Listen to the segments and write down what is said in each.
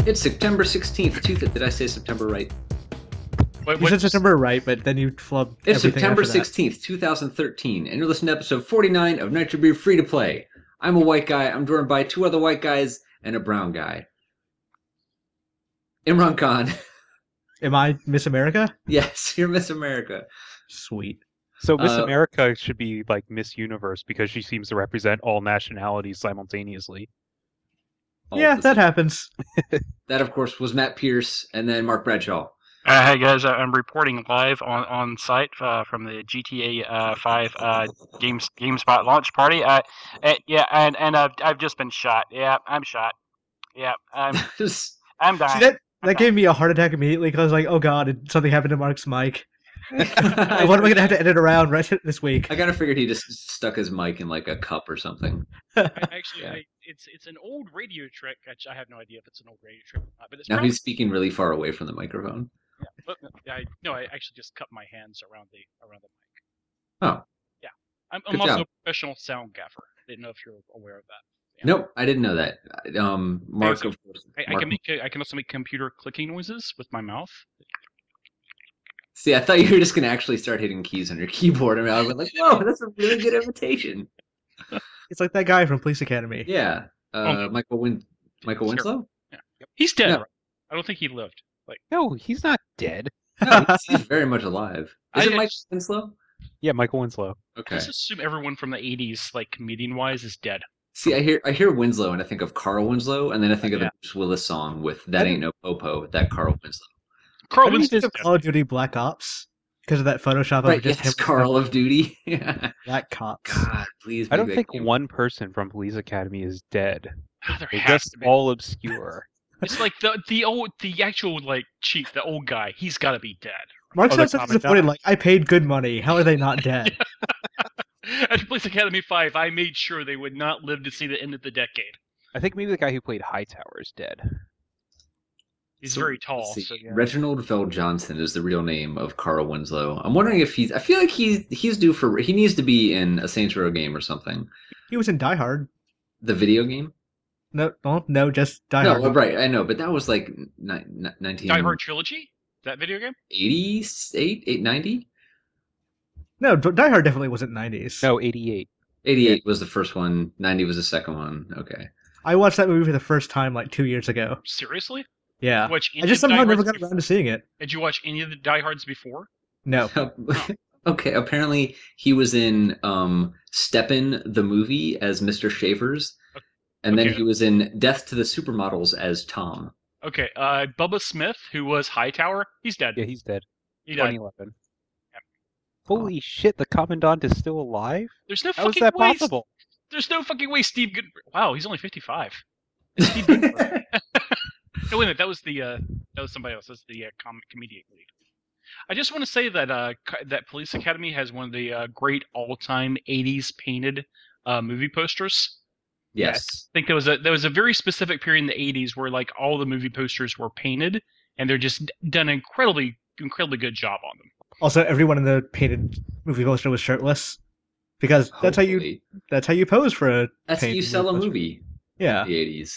It's September 16th. Did I say September right? You said September right, but then you flubbed It's everything September after that. 16th, 2013, and you're listening to episode 49 of Nitro Beer Free to Play. I'm a white guy. I'm joined by two other white guys and a brown guy. Imran Khan. Am I Miss America? Yes, you're Miss America. Sweet. So Miss America should be like Miss Universe because she seems to represent all nationalities simultaneously. Yeah, that happens. That, of course, was Matt Pierce and then Mark Bradshaw. Hey guys, I'm reporting live on site from the GTA 5 GameSpot launch party. Yeah, and I've just been shot. Yeah, I'm shot. Yeah, I'm dying. See, that gave me a heart attack immediately because I was like, oh god, something happened to Mark's mic. What am I going to have to edit around right this week? I kind of figured he just stuck his mic in like a cup or something. It's an old radio trick. I have no idea if it's an old radio trick or not. But it's now he's speaking really far away from the microphone. Yeah, I actually just cup my hands around the mic. Oh. Yeah, I'm also a professional sound gaffer. Didn't know if you're aware of that. Yeah. Nope, I didn't know that. Mark, of course. I can also make computer clicking noises with my mouth. See, I thought you were just going to actually start hitting keys on your keyboard. I mean, I was like, whoa, that's a really good imitation. It's like that guy from Police Academy. Yeah. Michael Winslow? Yeah. He's dead. No. Right? I don't think he lived. No, he's not dead. No, he's very much alive. Is it Michael Winslow? Yeah, Michael Winslow. Okay. I just assume everyone from the 80s, like comedian-wise, is dead. See, I hear Winslow, and I think of Carl Winslow, and then I think of the Bruce Willis song with "That Ain't No Popo." That Carl Winslow. Carl Winslow of Call of Duty Black Ops because of that Photoshop. Right, of just Carl of Duty. Black Cops. God, please. I don't think one person from Police Academy is dead. They're just all obscure. It's like the actual cheat, the old guy. He's got to be dead. Mark sounds so disappointed. Like, I paid good money. How are they not dead? At Police Academy 5, I made sure they would not live to see the end of the decade. I think maybe the guy who played Hightower is dead. He's very tall. So, yeah. Reginald Vell Johnson is the real name of Carl Winslow. I'm wondering if I feel like he's due for. He needs to be in a Saints Row game or something. He was in Die Hard. The video game? No, just Die Hard. No, right, I know, but that was like 19... Die Hard Trilogy? That video game? 88, 90? No, Die Hard definitely wasn't 90s. No, 88. 88 was the first one. 90 was the second one. Okay. I watched that movie for the first time 2 years ago. Seriously? Yeah. I just somehow never got around to seeing it. Did you watch any of the Die Hards before? No. Okay, apparently he was in Steppen the movie as Mr. Shavers, and then he was in Death to the Supermodels as Tom. Okay, Bubba Smith, who was Hightower, he's dead. Yeah, he's dead. He died. 2011. Yeah. Holy shit, the Commandant is still alive? There's no How fucking is that way. possible? There's no fucking way Steve Good. Wow, he's only 55. Steve Goodberg. No, wait a minute. That was somebody else. That's the comedian lead. I just want to say that that Police Academy has one of the great all-time '80s painted movie posters. Yes, I think there was a very specific period in the '80s where all the movie posters were painted, and they're just done an incredibly good job on them. Also, everyone in the painted movie poster was shirtless because that's how you pose for a. That's how you sell a movie. Yeah, in the '80s.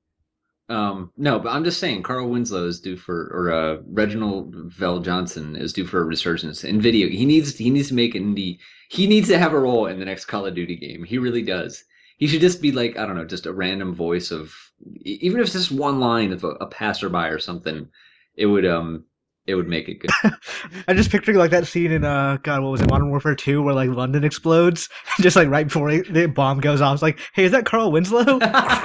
No, but I'm just saying Carl Winslow is due for, or Reginald Vell Johnson is due for a resurgence in video. He needs to make it he needs to have a role in the next Call of Duty game. He really does. He should just be I don't know, just a random voice of, even if it's just one line of a passerby or something, it would make it good. I'm just picturing that scene in what was it, Modern Warfare 2, where London explodes, just right before the bomb goes off. It's like, hey, is that Carl Winslow?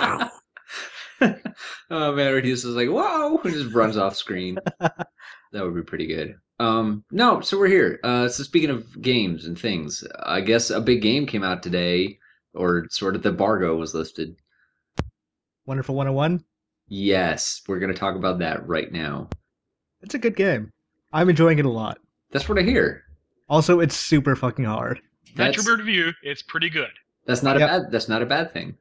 Oh man, Reduce is like, whoa, and just runs off screen. That would be pretty good. No, so we're here. So speaking of games and things, I guess a big game came out today, or sort of the embargo was lifted. Wonderful 101? Yes, we're going to talk about that right now. It's a good game. I'm enjoying it a lot. That's what I hear. Also, it's super fucking hard. That's your review. It's pretty good. That's not a bad thing.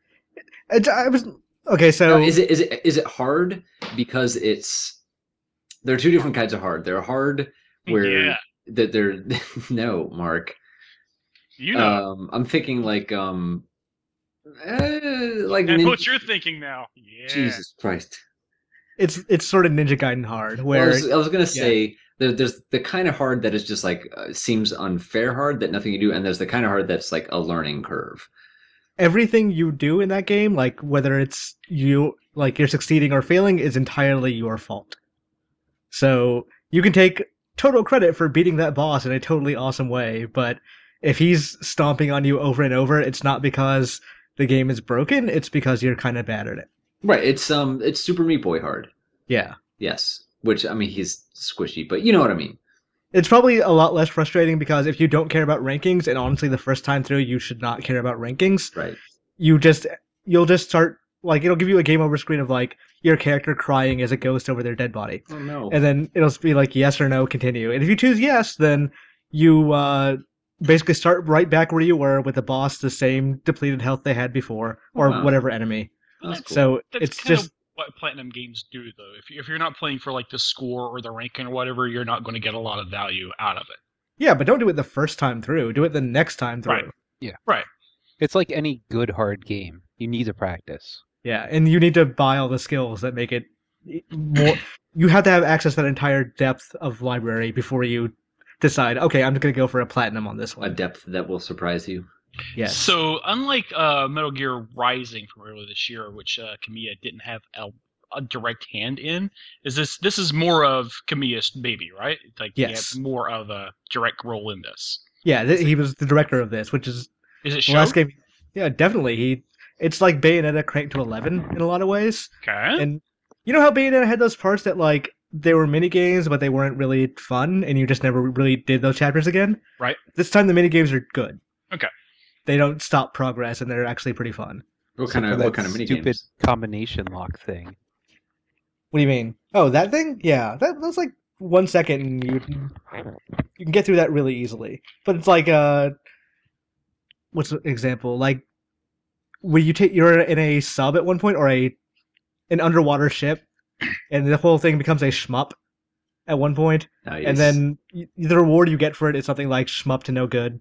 Okay, so no, is it hard because there are two different kinds of hard. There are hard where that they're no, Mark. You know. I'm thinking That's what you're thinking now. Yeah. Jesus Christ. it's sort of Ninja Gaiden hard, Well, where I was gonna say there's the kind of hard that is just like seems unfair hard that nothing you do, and there's the kind of hard that's like a learning curve. everything you do in that game, like whether it's you're succeeding or failing, is entirely your fault. So you can take total credit for beating that boss in a totally awesome way, but if he's stomping on you over and over, it's not because the game is broken, it's because you're kind of bad at it. Right. It's Super Meat Boy hard. Yeah. Yes. Which I mean he's squishy, but you know what I mean. It's probably a lot less frustrating because if you don't care about rankings, and honestly the first time through you should not care about rankings, Right. you'll just start, like, it'll give you a game over screen of like your character crying as a ghost over their dead body. Oh no. And then it'll be like yes or no, continue. And if you choose yes, then you basically start right back where you were with the boss, the same depleted health they had before, or Wow. whatever enemy. That's cool. So That's it's kind just of what Platinum games do, though. If you're not playing for like the score or the ranking or whatever, you're not going to get a lot of value out of it. yeah, but don't do it the first time through. Do it the next time through. Right. Right. It's like any good hard game. You need to practice. Yeah, and you need to buy all the skills that make it more. You have to have access to that entire depth of library before you decide. Okay, I'm just gonna go for a platinum on this A one. depth that will surprise you. Yes. So unlike Metal Gear Rising from earlier this year, which Kamiya didn't have a direct hand in, this is more of Kamiya's baby, right? Like Yes. he had more of a direct role in this. Yeah, he was the director of this, which is Is it the shown? last game. Yeah, definitely. It's like Bayonetta cranked to 11 in a lot of ways. Okay. And you know how Bayonetta had those parts that like they were mini games, but they weren't really fun, and you just never really did those chapters again. Right. This time the mini games are good. Okay. They don't stop progress, and they're actually pretty fun. What Except kind for of that mini stupid games? combination lock thing? What do you mean? Oh, that thing? Yeah, that's like 1 second, and you can get through that really easily. But it's like what's an example? Like where you're in a sub at one point, or an underwater ship, and the whole thing becomes a shmup at one point, Nice. and then the reward you get for it is something like shmup to no good.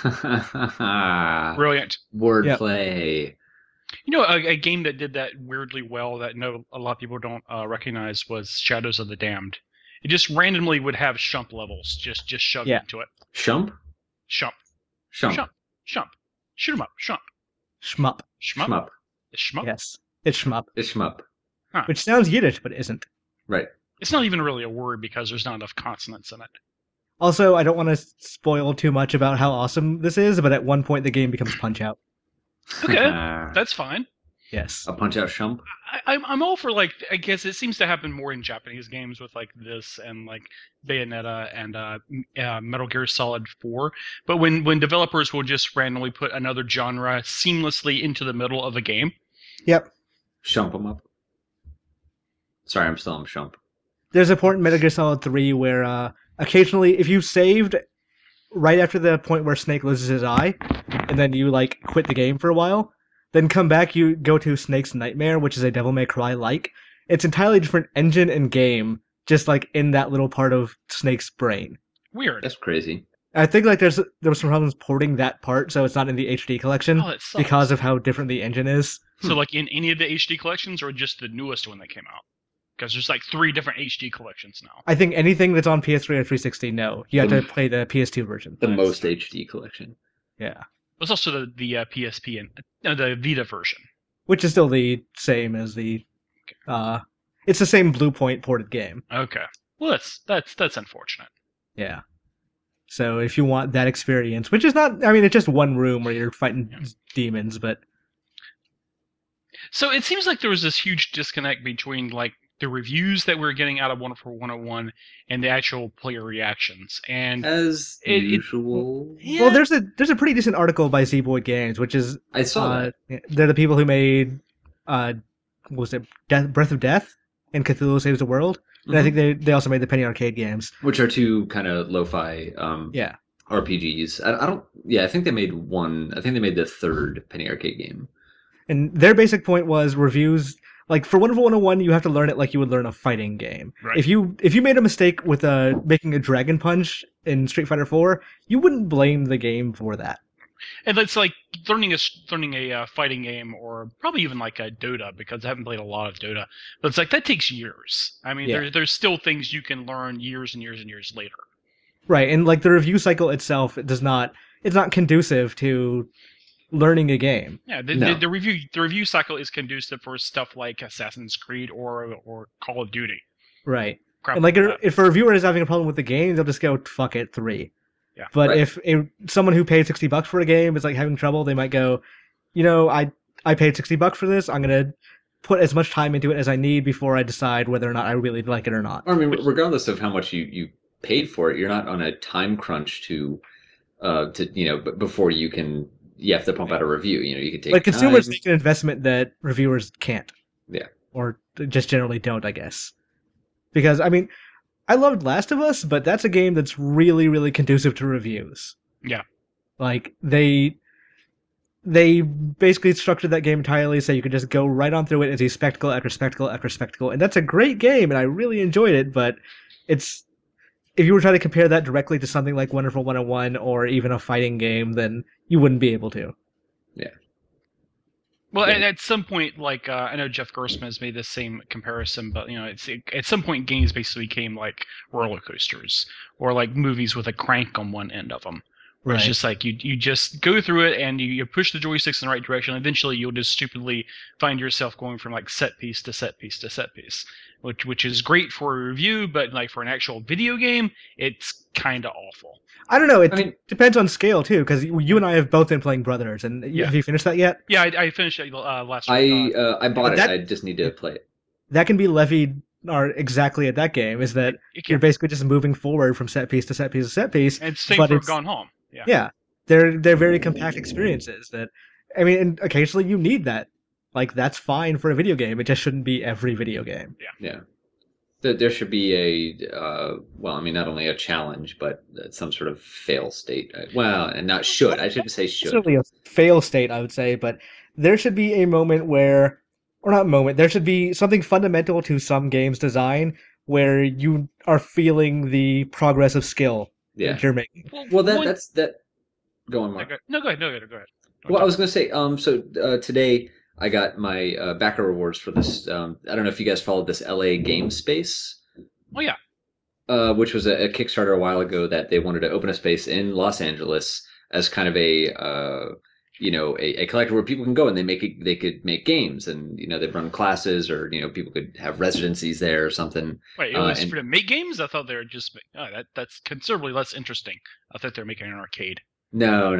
Brilliant. Wordplay. You know, a game that did that weirdly well that a lot of people don't recognize was Shadows of the Damned. It just randomly would have shump levels just shoved Yeah. into it. Shump? Shump. Shump. Shump. Shump. Shoot 'em up. Shump. Shmup. Shmup. Shmup. Shmup. Yes, it's shmup, It's shmup. which sounds Yiddish but isn't. Right. It's not even really a word because there's not enough consonants in it. Also, I don't want to spoil too much about how awesome this is, but at one point the game becomes Punch Out. Okay. That's fine. Yes. A punch out shump? I'm all for, like, I guess it seems to happen more in Japanese games with like this and like Bayonetta and Metal Gear Solid 4. But when developers will just randomly put another genre seamlessly into the middle of a game. Yep. Shump them up. Sorry, I'm still on shump. There's a point in Metal Gear Solid 3 where occasionally, if you saved right after the point where Snake loses his eye, and then you like quit the game for a while, then come back, you go to Snake's Nightmare, which is a Devil May Cry like. It's entirely different engine and game, just like in that little part of Snake's brain. Weird. That's crazy. I think like there was some problems porting that part, so it's not in the HD collection Oh, that sucks. because of how different the engine is. So like in any of the HD collections or just the newest one that came out? Because there's like 3 different HD collections now. I think anything that's on PS3 or 360, no. You have to play the PS2 version. The That's most true. HD collection. Yeah. There's also the PSP and the Vita version. Which is still the same as the it's the same Blue Point ported game. Okay. Well, that's unfortunate. Yeah. So if you want that experience, which is not, I mean, it's just one room where you're fighting demons, but So it seems like there was this huge disconnect between like the reviews that we were getting out of Wonderful 101 and the actual player reactions. And As It- usual. yeah, well, there's a pretty decent article by Z-Boy Games, which is I saw that. they're the people who made what was it, Breath of Death and Cthulhu Saves the World, and I Mhm. think they also made the Penny Arcade games. Which are two kind of lo-fi Yeah. RPGs. I don't. Yeah, I think they made one. I think they made the third Penny Arcade game. And their basic point was reviews. Like for Wonderful 101, you have to learn it like you would learn a fighting game. Right. If you made a mistake with making a Dragon Punch in Street Fighter 4, you wouldn't blame the game for that. And it's like learning a fighting game, or probably even like a Dota, because I haven't played a lot of Dota. But it's like that takes years. I mean, Yeah. there's still things you can learn years and years and years later. Right, and like the review cycle itself, it's not conducive to learning a game. Yeah, No. the review cycle is conducive for stuff like Assassin's Creed or Call of Duty. Right. Crap And like that. if a reviewer is having a problem with the game, they'll just go fuck it 3. Yeah. But Right. if someone who paid $60 for a game is like having trouble, they might go, you know, I paid $60 for this. I'm gonna put as much time into it as I need before I decide whether or not I really like it or not. I mean, regardless of how much you paid for it, you're not on a time crunch to before you have to pump out a review. You know, you could take Like consumers time. make an investment that reviewers can't. Yeah. Or just generally don't, I guess. Because I mean, I loved Last of Us, but that's a game that's really, really conducive to reviews. Yeah. Like they basically structured that game entirely so you could just go right on through it as a spectacle after spectacle after spectacle, and that's a great game, and I really enjoyed it. But it's if you were trying to compare that directly to something like Wonderful 101 or even a fighting game, then you wouldn't be able to. Well, Yeah. and at some point, like I know Jeff Gerstmann has made the same comparison, but at some point games basically became like roller coasters or like movies with a crank on one end of them. Where It's just like you just go through it and you push the joysticks in the right direction. And eventually, you'll just stupidly find yourself going from like set piece to set piece to set piece, which is great for a review, but like for an actual video game, it's kind of awful. I don't know. It I mean- depends on scale too, because you and I have both been playing Brothers, and Yeah. have you finished that yet? Yeah, I finished it last week. I bought it. that- I just need to play it. That can be levied or exactly at that game. Is that It you're can, basically just moving forward from set piece to set piece to set piece. and same but for it's- Gone Home. Yeah. Yeah, they're very compact experiences. That I mean, and occasionally you need that. Like that's fine for a video game. It just shouldn't be every video game. Yeah. There should be not only a challenge, but some sort of fail state. And not should. I shouldn't say should. Certainly a fail state, I would say, but there should be a moment where, or not moment, there should be something fundamental to some game's design where you are feeling the progress of skill Yeah. that you're making. Well, that's that. Go on, Mark. No, go ahead. Go ahead. Well, I was going to say, today I got my backer rewards for this. I don't know if you guys followed this LA Game Space, Oh yeah. which was a Kickstarter a while ago that they wanted to open a space in Los Angeles as kind of a collector where people can go and they could make games, and they'd run classes, or people could have residencies there or something. Wait, it was and- for to make games? I thought they were just. That's considerably less interesting. I thought they were making an arcade. No.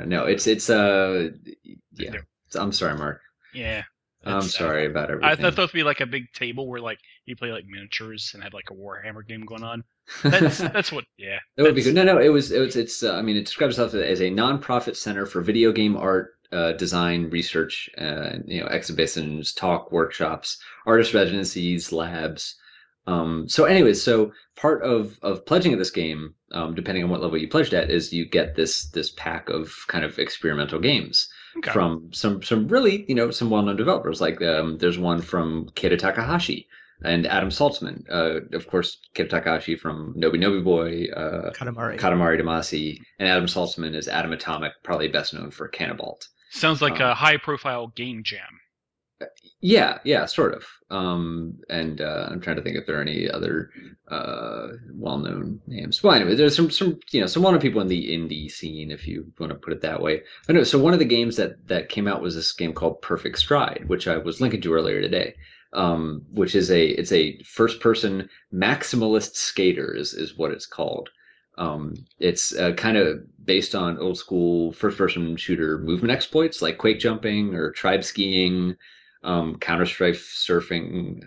I'm sorry, Mark. Yeah. I'm That's- sorry about I everything. thought it would be like a big table where like you play like miniatures and have like a Warhammer game going on. That's what. Yeah. That would be that's- good. No, it describes itself as a nonprofit center for video game art, design, research, exhibitions, talk, workshops, artist residencies, labs. So part of pledging at this game, depending on what level you pledged at, is you get this pack of kind of experimental games Okay. from some really some well-known developers. Like there's one from Keita Takahashi and Adam Saltzman. Of course, Keita Takahashi from Nobi Nobi Boy, Katamari. Katamari Damacy, and Adam Saltzman is Adam Atomic, probably best known for Cannibalt. Sounds like a high-profile game jam. Yeah, sort of. I'm trying to think if there are any other well-known names. Well, anyway, there's some well-known people in the indie scene, if you want to put it that way. I know. So one of the games that came out was this game called Perfect Stride, which I was linking to earlier today. Which is a first-person maximalist skater is what it's called. It's kind of based on old school first-person shooter movement exploits like quake jumping or tribe skiing, Counter-Strike surfing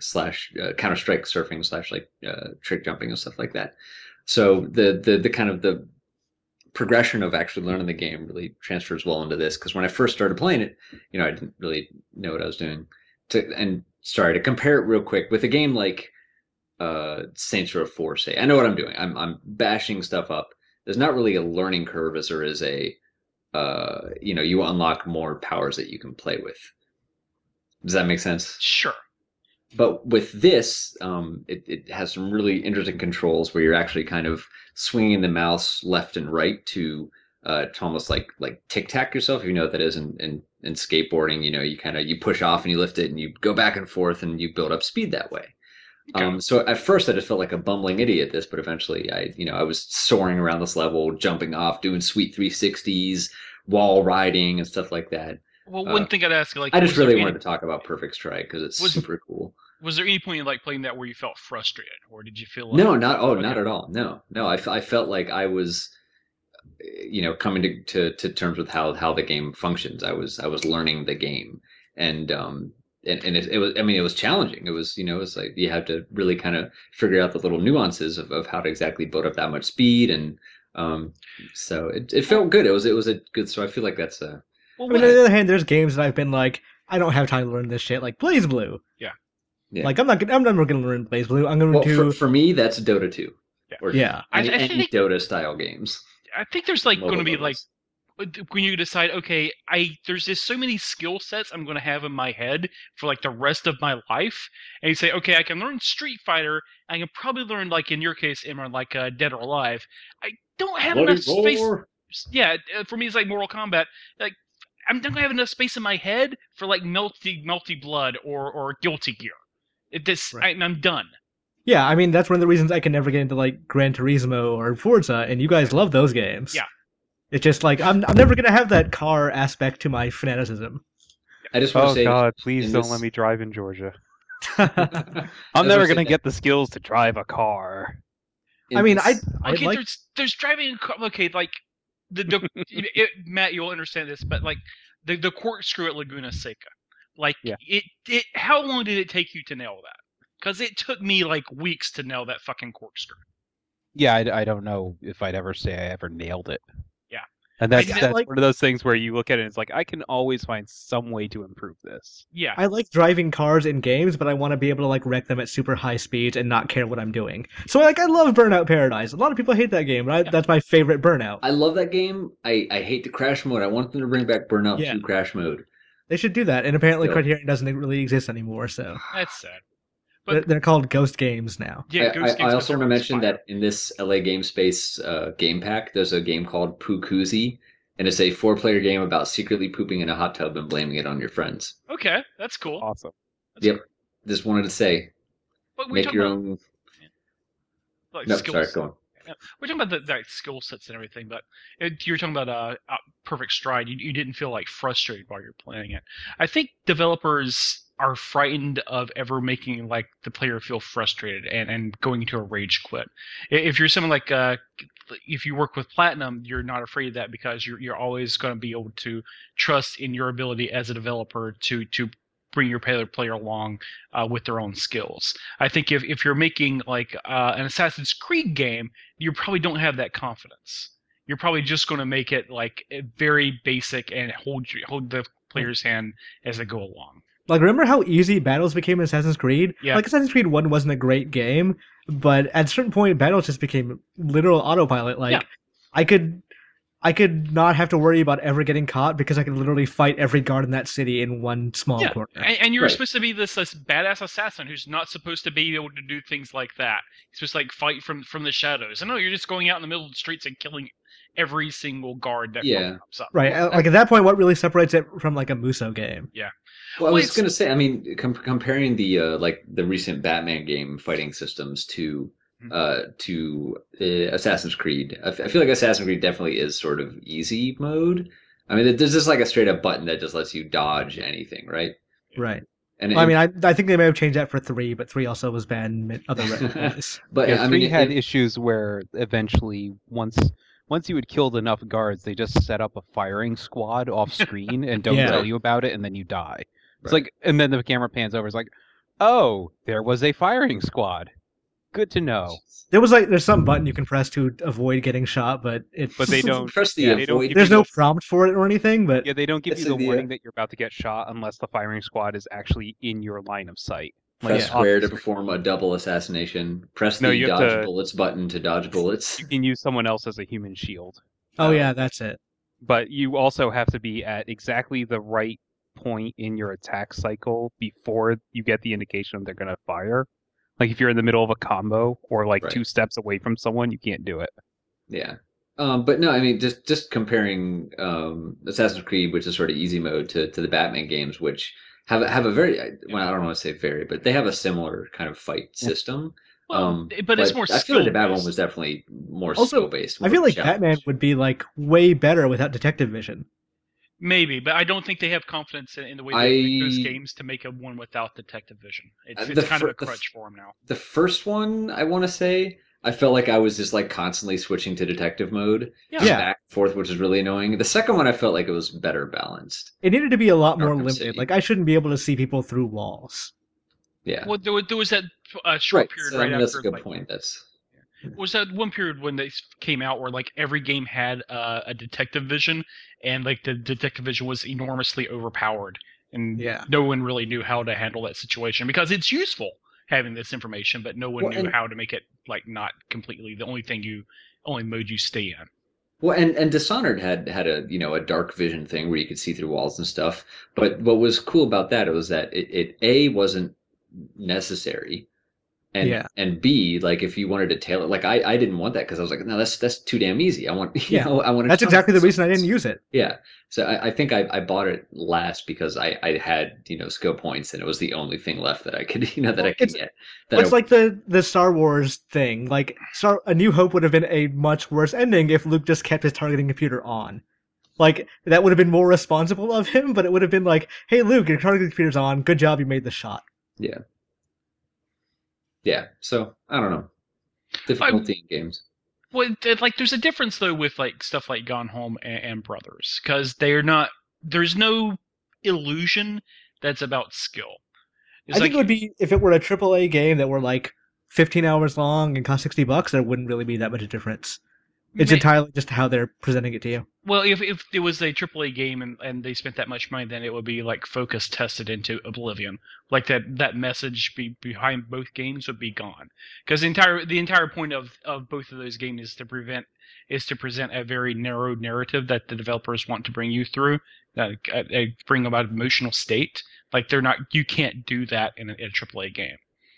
/ trick jumping and stuff like that. So the kind of the progression of actually learning the game really transfers well into this, because when I first started playing it, I didn't really know what I was doing. To compare it real quick with a game like Saints Row 4, say, I know what I'm doing. I'm bashing stuff up. There's not really a learning curve as there is you unlock more powers that you can play with. Does that make sense? Sure. But with this, it has some really interesting controls where you're actually kind of swinging the mouse left and right to to almost like tic tac yourself. If you know what that is in skateboarding, you push off and you lift it and you go back and forth and you build up speed that way. Okay. So at first I just felt like a bumbling idiot at this, but eventually I was soaring around this level, jumping off, doing sweet 360s, wall riding and stuff like that. Well, one thing I'd ask, like, I just was there really any- wanted to talk about Perfect Strike because it's super cool. Was there any point in like playing that where you felt frustrated, or did you feel like No, not okay. not at all. No. I felt like I was, coming to terms with how the game functions. I was learning the game, and it was. I mean, it was challenging. It was it was like you have to really kind of figure out the little nuances of how to exactly build up that much speed, and so it felt good. It was a good. So I feel like that's a. Well, I mean, on the other hand, there's games that I've been like, I don't have time to learn this shit, like BlazBlue. Yeah. Like I'm never gonna learn BlazBlue. I'm going Well, to. for me, that's Dota 2. Yeah. Or Yeah. any, I any think- Dota style games. I think there's like going to be like MOBA when you decide, okay, there's just so many skill sets I'm going to have in my head for like the rest of my life, and you say, okay, I can learn Street Fighter, I can probably learn like in your case, Imran, like Dead or Alive. I don't have enough space. Yeah, for me it's like Mortal Kombat. Like I'm not going to have enough space in my head for like Melty Blood or Guilty Gear. I'm done. Yeah, I mean that's one of the reasons I can never get into like Gran Turismo or Forza, and you guys love those games. Yeah. It's just like I'm never gonna have that car aspect to my fanaticism. I just want to Oh say, God, please in don't this- let me drive in Georgia. I I'm was never gonna gonna say get the skills to drive a car. I mean, this- I Okay, like. there's driving. Okay, like Matt, you'll understand this, but like the corkscrew at Laguna Seca, like Yeah. it. How long did it take you to nail that? Because it took me like weeks to nail that fucking corkscrew. Yeah, I don't know if I'd ever say I ever nailed it. Yeah. And that's, I- that's like- one of those things where you look at it and it's like, I can always find some way to improve this. Yeah, I like driving cars in games, but I want to be able to like wreck them at super high speeds and not care what I'm doing. So like I love Burnout Paradise. A lot of people hate that game, but Yeah. that's my favorite Burnout. I love that game. I hate the crash mode. I want them to bring back Burnout Yeah. 2 crash mode. They should do that, and apparently Yep. Criterion doesn't really exist anymore. So that's sad. they're, But they're called Ghost Games now. yeah, Ghost I Games also want to Control mention Inspire. that in this LA Game Space game pack, there's a game called Pookuzi, and it's a 4-player game about secretly pooping in a hot tub and blaming it on your friends. Okay, that's cool. Awesome. That's Yep. great. Just wanted to say, But we're make talking your about own. like No, skills. sorry, go on. We're talking about the like, skill sets and everything, but you were talking about Perfect Stride. You didn't feel like frustrated while you're playing it. I think developers are frightened of ever making like the player feel frustrated and going into a rage quit. If you're someone like if you work with Platinum, you're not afraid of that because you're always going to be able to trust in your ability as a developer to bring your player along with their own skills. I think if you're making like an Assassin's Creed game, you probably don't have that confidence. You're probably just going to make it like very basic and hold the player's hand as they go along. Like, remember how easy battles became in Assassin's Creed? Yeah. Like, Assassin's Creed 1 wasn't a great game, but at a certain point, battles just became literal autopilot. Like, Yeah. I could not have to worry about ever getting caught because I could literally fight every guard in that city in one small Yeah, corner. and you're Right. supposed to be this badass assassin who's not supposed to be able to do things like that. He's supposed to like fight from the shadows. And no, you're just going out in the middle of the streets and killing every single guard that Yeah. pops up. Right, like at that point, what really separates it from like a Muso game? Well, I Well, was it's- going to say, I mean, comparing the like the recent Batman game fighting systems to Assassin's Creed, I feel like Assassin's Creed definitely is sort of easy mode. I mean, there's just like a straight up button that just lets you dodge anything, right? Right. And Well, I mean, I think they may have changed that for 3, but 3 also was banned in other ways. but Yeah, I 3 mean, had issues where eventually once you had killed enough guards, they just set up a firing squad off screen and don't Yeah. tell you about it, and then you die. It's Right. like, and then the camera pans over. It's like, oh, there was a firing squad. Good to know. There's some button you can press to avoid getting shot, but it's But they don't. press the yeah, they don't avoid. give there's you no the- prompt for it or anything. But Yeah, they don't give That's you the the- warning that you're about to get shot unless the firing squad is actually in your line of sight. Press yeah. square to perform a double assassination. Press No, the you have dodge to- bullets button to dodge bullets. You can use someone else as a human shield. oh yeah, that's it. But you also have to be at exactly the right point in your attack cycle before you get the indication they're going to fire. Like if you're in the middle of a combo or like Right. 2 steps away from someone, you can't do it. Yeah. But no, I mean, just comparing Assassin's Creed, which is sort of easy mode, to the Batman games, which have a very well, I don't want to say very, but they have a similar kind of fight system. Well, but it's more I feel like the Batman skill-based. was definitely more Also, skill based. I feel like Batman would be like way better without detective vision. Maybe, but I don't think they have confidence in the way they make those I games to make a one without detective vision. It's, the it's kind of fir- a crutch for them now. the first one, I want to say, I felt like I was just like constantly switching to detective mode, Yeah. just Yeah. back and forth, which is really annoying. The second one, I felt like it was better balanced. It needed to be a lot more Arkham limited. City. Like I shouldn't be able to see people through walls. Yeah, Well, there was that short right. period So, I right mean, that's a after. good point. That's Was that one period when they came out where like every game had a detective vision, and like the detective vision was enormously overpowered, and Yeah. no one really knew how to handle that situation because it's useful having this information, but no one Well, knew and- how to make it like not completely the only mode you stay in. well, and Dishonored had a a dark vision thing where you could see through walls and stuff. But what was cool about that was that it A wasn't necessary. And Yeah. and B, like if you wanted to tailor, like I didn't want that because I was like, no, that's too damn easy. I want Yeah. I want. That's exactly the reason I didn't use it. Yeah, so I think I bought it last because I had skill points and it was the only thing left that I could that I could It's- get. That It's like the Star Wars thing. Like A New Hope would have been a much worse ending if Luke just kept his targeting computer on. Like that would have been more responsible of him, but it would have been like, "Hey Luke, your targeting computer's on. Good job, you made the shot." yeah. So I don't know, difficulty in games. Well, like there's a difference though with like stuff like Gone Home and Brothers because they're not. There's no illusion that's about skill. It's I think like, it would be if it were a AAA game that were like 15 hours long and cost $60. There wouldn't really be that much of a difference. It's ma- entirely just how they're presenting it to you. well, if it was a AAA game and they spent that much money, then it would be like focus tested into oblivion. Like that message behind both games would be gone because the entire point of both of those games is to present a very narrow narrative that the developers want to bring you through, bring about emotional state. Like you can't do that in a AAA game.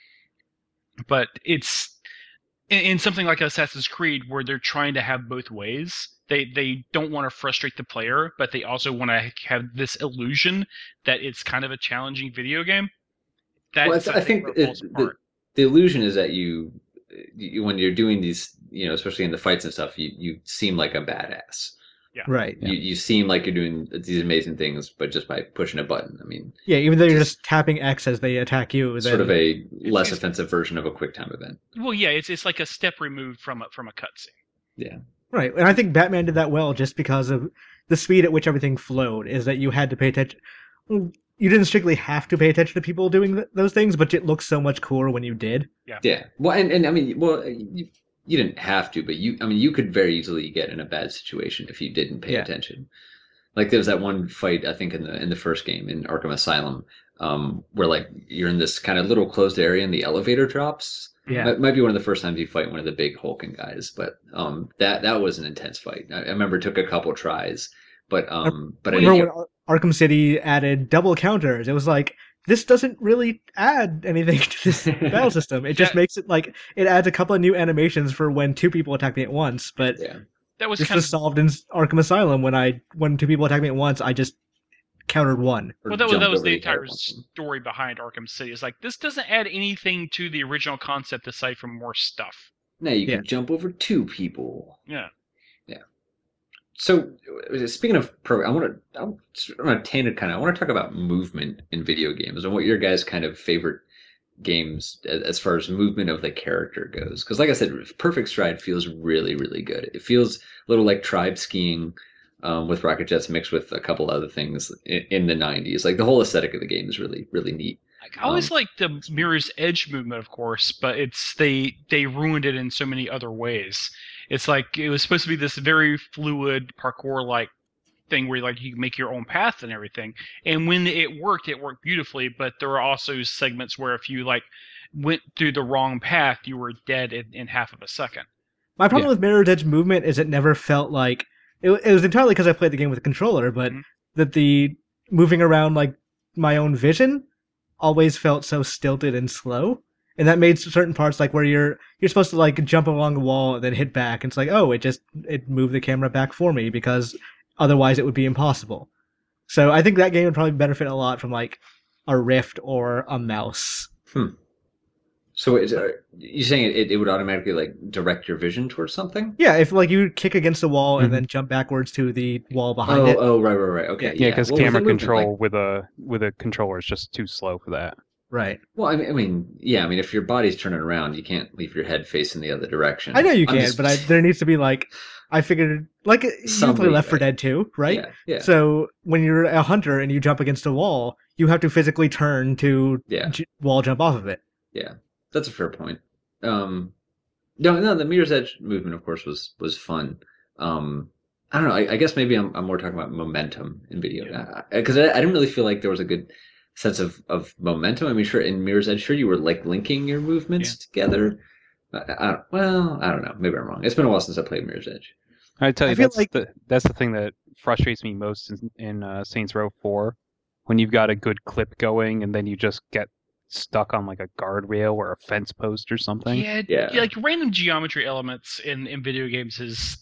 But it's in something like Assassin's Creed where they're trying to have both ways. They don't want to frustrate the player, but they also want to have this illusion that it's kind of a challenging video game. That's Well, I think where it falls apart. the illusion is that you when you're doing these, especially in the fights and stuff, you seem like a badass. Right. You seem like you're doing these amazing things, but just by pushing a button. I mean, Yeah, even though you're just tapping X as they attack you. it's Then, sort of a less it's- offensive version of a QuickTime event. Well, yeah, it's like a step removed from a cutscene. right. And I think Batman did that well just because of the speed at which everything flowed, is that you had to pay attention. Well, you didn't strictly have to pay attention to people doing those things, but it looked so much cooler when you did. Yeah. Well, and I mean, well, you didn't have to, but you could very easily get in a bad situation if you didn't pay Yeah. attention. Like there was that one fight I think in the first game in Arkham Asylum, where like you're in this kind of little closed area and the elevator drops. Yeah. It might be one of the first times you fight one of the big hulking guys, but that was an intense fight. I remember it took a couple tries, but I Remember didn't. when Arkham City added double counters? It was like, this doesn't really add anything to this battle system. It just makes it like, it adds a couple of new animations for when two people attack me at once, but Yeah. That was this kind was of solved in Arkham Asylum when two people attack me at once, I just countered one. Or well, that jumped was over the head entire of one of them. story behind Arkham City. It's like this doesn't add anything to the original concept aside from more stuff. Now you Yeah. can jump over two people. Yeah. So speaking of I'm on a tangent kind of. I want to talk about movement in video games and what your guys' kind of favorite games as far as movement of the character goes. Because like I said, Perfect Stride feels really, really good. It feels a little like Tribe Skiing with Rocket Jets mixed with a couple other things in the 90s. Like the whole aesthetic of the game is really, really neat. I always liked the Mirror's Edge movement, of course, but they ruined it in so many other ways. It's like it was supposed to be this very fluid parkour-like thing where like you can make your own path and everything. And when it worked beautifully. But there were also segments where if you like went through the wrong path, you were dead in half of a second. My problem Yeah. with Mirror's Edge movement is it never felt like it was entirely because I played the game with a controller, but Mhm. that the moving around like my own vision always felt so stilted and slow. And that made certain parts like where you're supposed to like jump along a wall and then hit back. And it's like, oh, it moved the camera back for me because otherwise it would be impossible. So I think that game would probably benefit a lot from like a Rift or a mouse. So you're saying it would automatically like direct your vision towards something? Yeah, if like you kick against a wall and then jump backwards to the wall behind it. Oh, right. Okay. Yeah, because Well, camera with a movement, control with a controller is just too slow for that. Right. Well, I mean, if your body's turning around, you can't leave your head facing the other direction. I know you can, but there needs to be like, I figured, like, you play Left 4 Dead 2, right? Yeah. So when you're a hunter and you jump against a wall, you have to physically turn to wall jump off of it. Yeah, that's a fair point. No, the Mirror's Edge movement, of course, was fun. I don't know. I guess maybe I'm more talking about momentum in video because I didn't really feel like there was a good sense of momentum. I mean, sure, in Mirror's Edge, sure, you were like linking your movements together. I don't know. Maybe I'm wrong. It's been a while since I played Mirror's Edge. I tell you, that's the thing that frustrates me most in Saints Row 4, when you've got a good clip going and then you just get stuck on like a guardrail or a fence post or something. Yeah, like random geometry elements in video games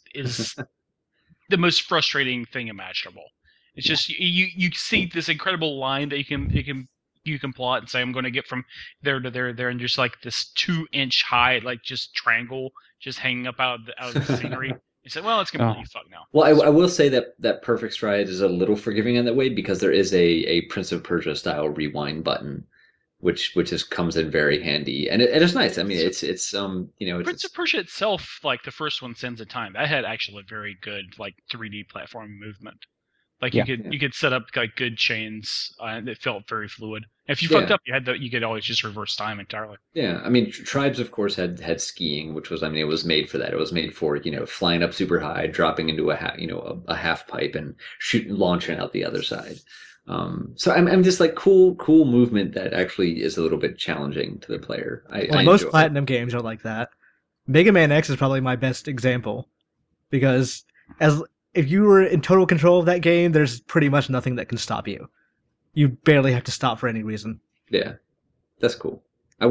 is the most frustrating thing imaginable. It's just you see this incredible line that you can plot and say I'm going to get from there to there, and just like this 2-inch high like just triangle just hanging up out of the scenery. You say, well, it's completely fucked now. Well, I will say that Perfect Stride is a little forgiving in that way because there is a Prince of Persia style rewind button, which comes in very handy, and it's nice. I mean, it's Prince of Persia itself, like the first one, Sands of Time, that had actually a very good like 3D platform movement. Like you could set up like good chains, and it felt very fluid. If you fucked up, you could always just reverse time entirely. Yeah, I mean, Tribes, of course, had skiing, which was, it was made for that. It was made for flying up super high, dropping into a half pipe, and launching out the other side. So I'm just like cool movement that actually is a little bit challenging to the player. Most Platinum games are like that. Mega Man X is probably my best example because if you were in total control of that game, there's pretty much nothing that can stop you. You barely have to stop for any reason. Yeah, that's cool. I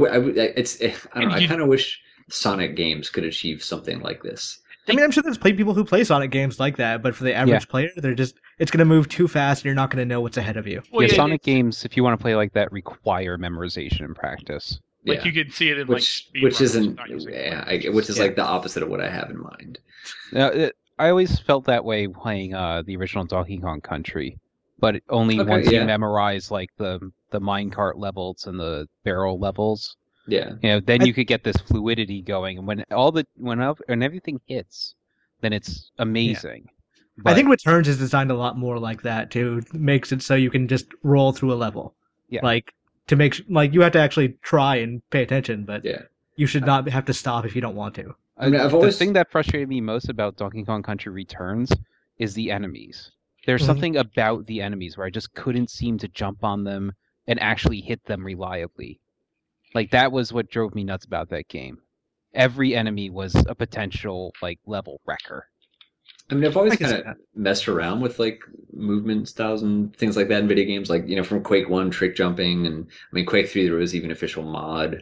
kind of wish Sonic games could achieve something like this. I mean, I'm sure there's people who play Sonic games like that, but for the average player, it's going to move too fast, and you're not going to know what's ahead of you. Well, Sonic games, if you want to play like that, require memorization and practice. Like you could see it in which isn't like the opposite of what I have in mind. I always felt that way playing the original Donkey Kong Country, but only once you memorize like the minecart levels and the barrel levels. Yeah. Then you could get this fluidity going, and when everything hits, then it's amazing. Yeah. But I think Returns is designed a lot more like that too. Makes it so you can just roll through a level. Yeah. Like to make you have to actually try and pay attention, but you should not have to stop if you don't want to. The thing that frustrated me most about Donkey Kong Country Returns is the enemies. There's something about the enemies where I just couldn't seem to jump on them and actually hit them reliably. Like, that was what drove me nuts about that game. Every enemy was a potential, like, level wrecker. I mean, I've always kind of messed around with, like, movement styles and things like that in video games. Like, from Quake 1, trick jumping, and, Quake 3, there was even official mod,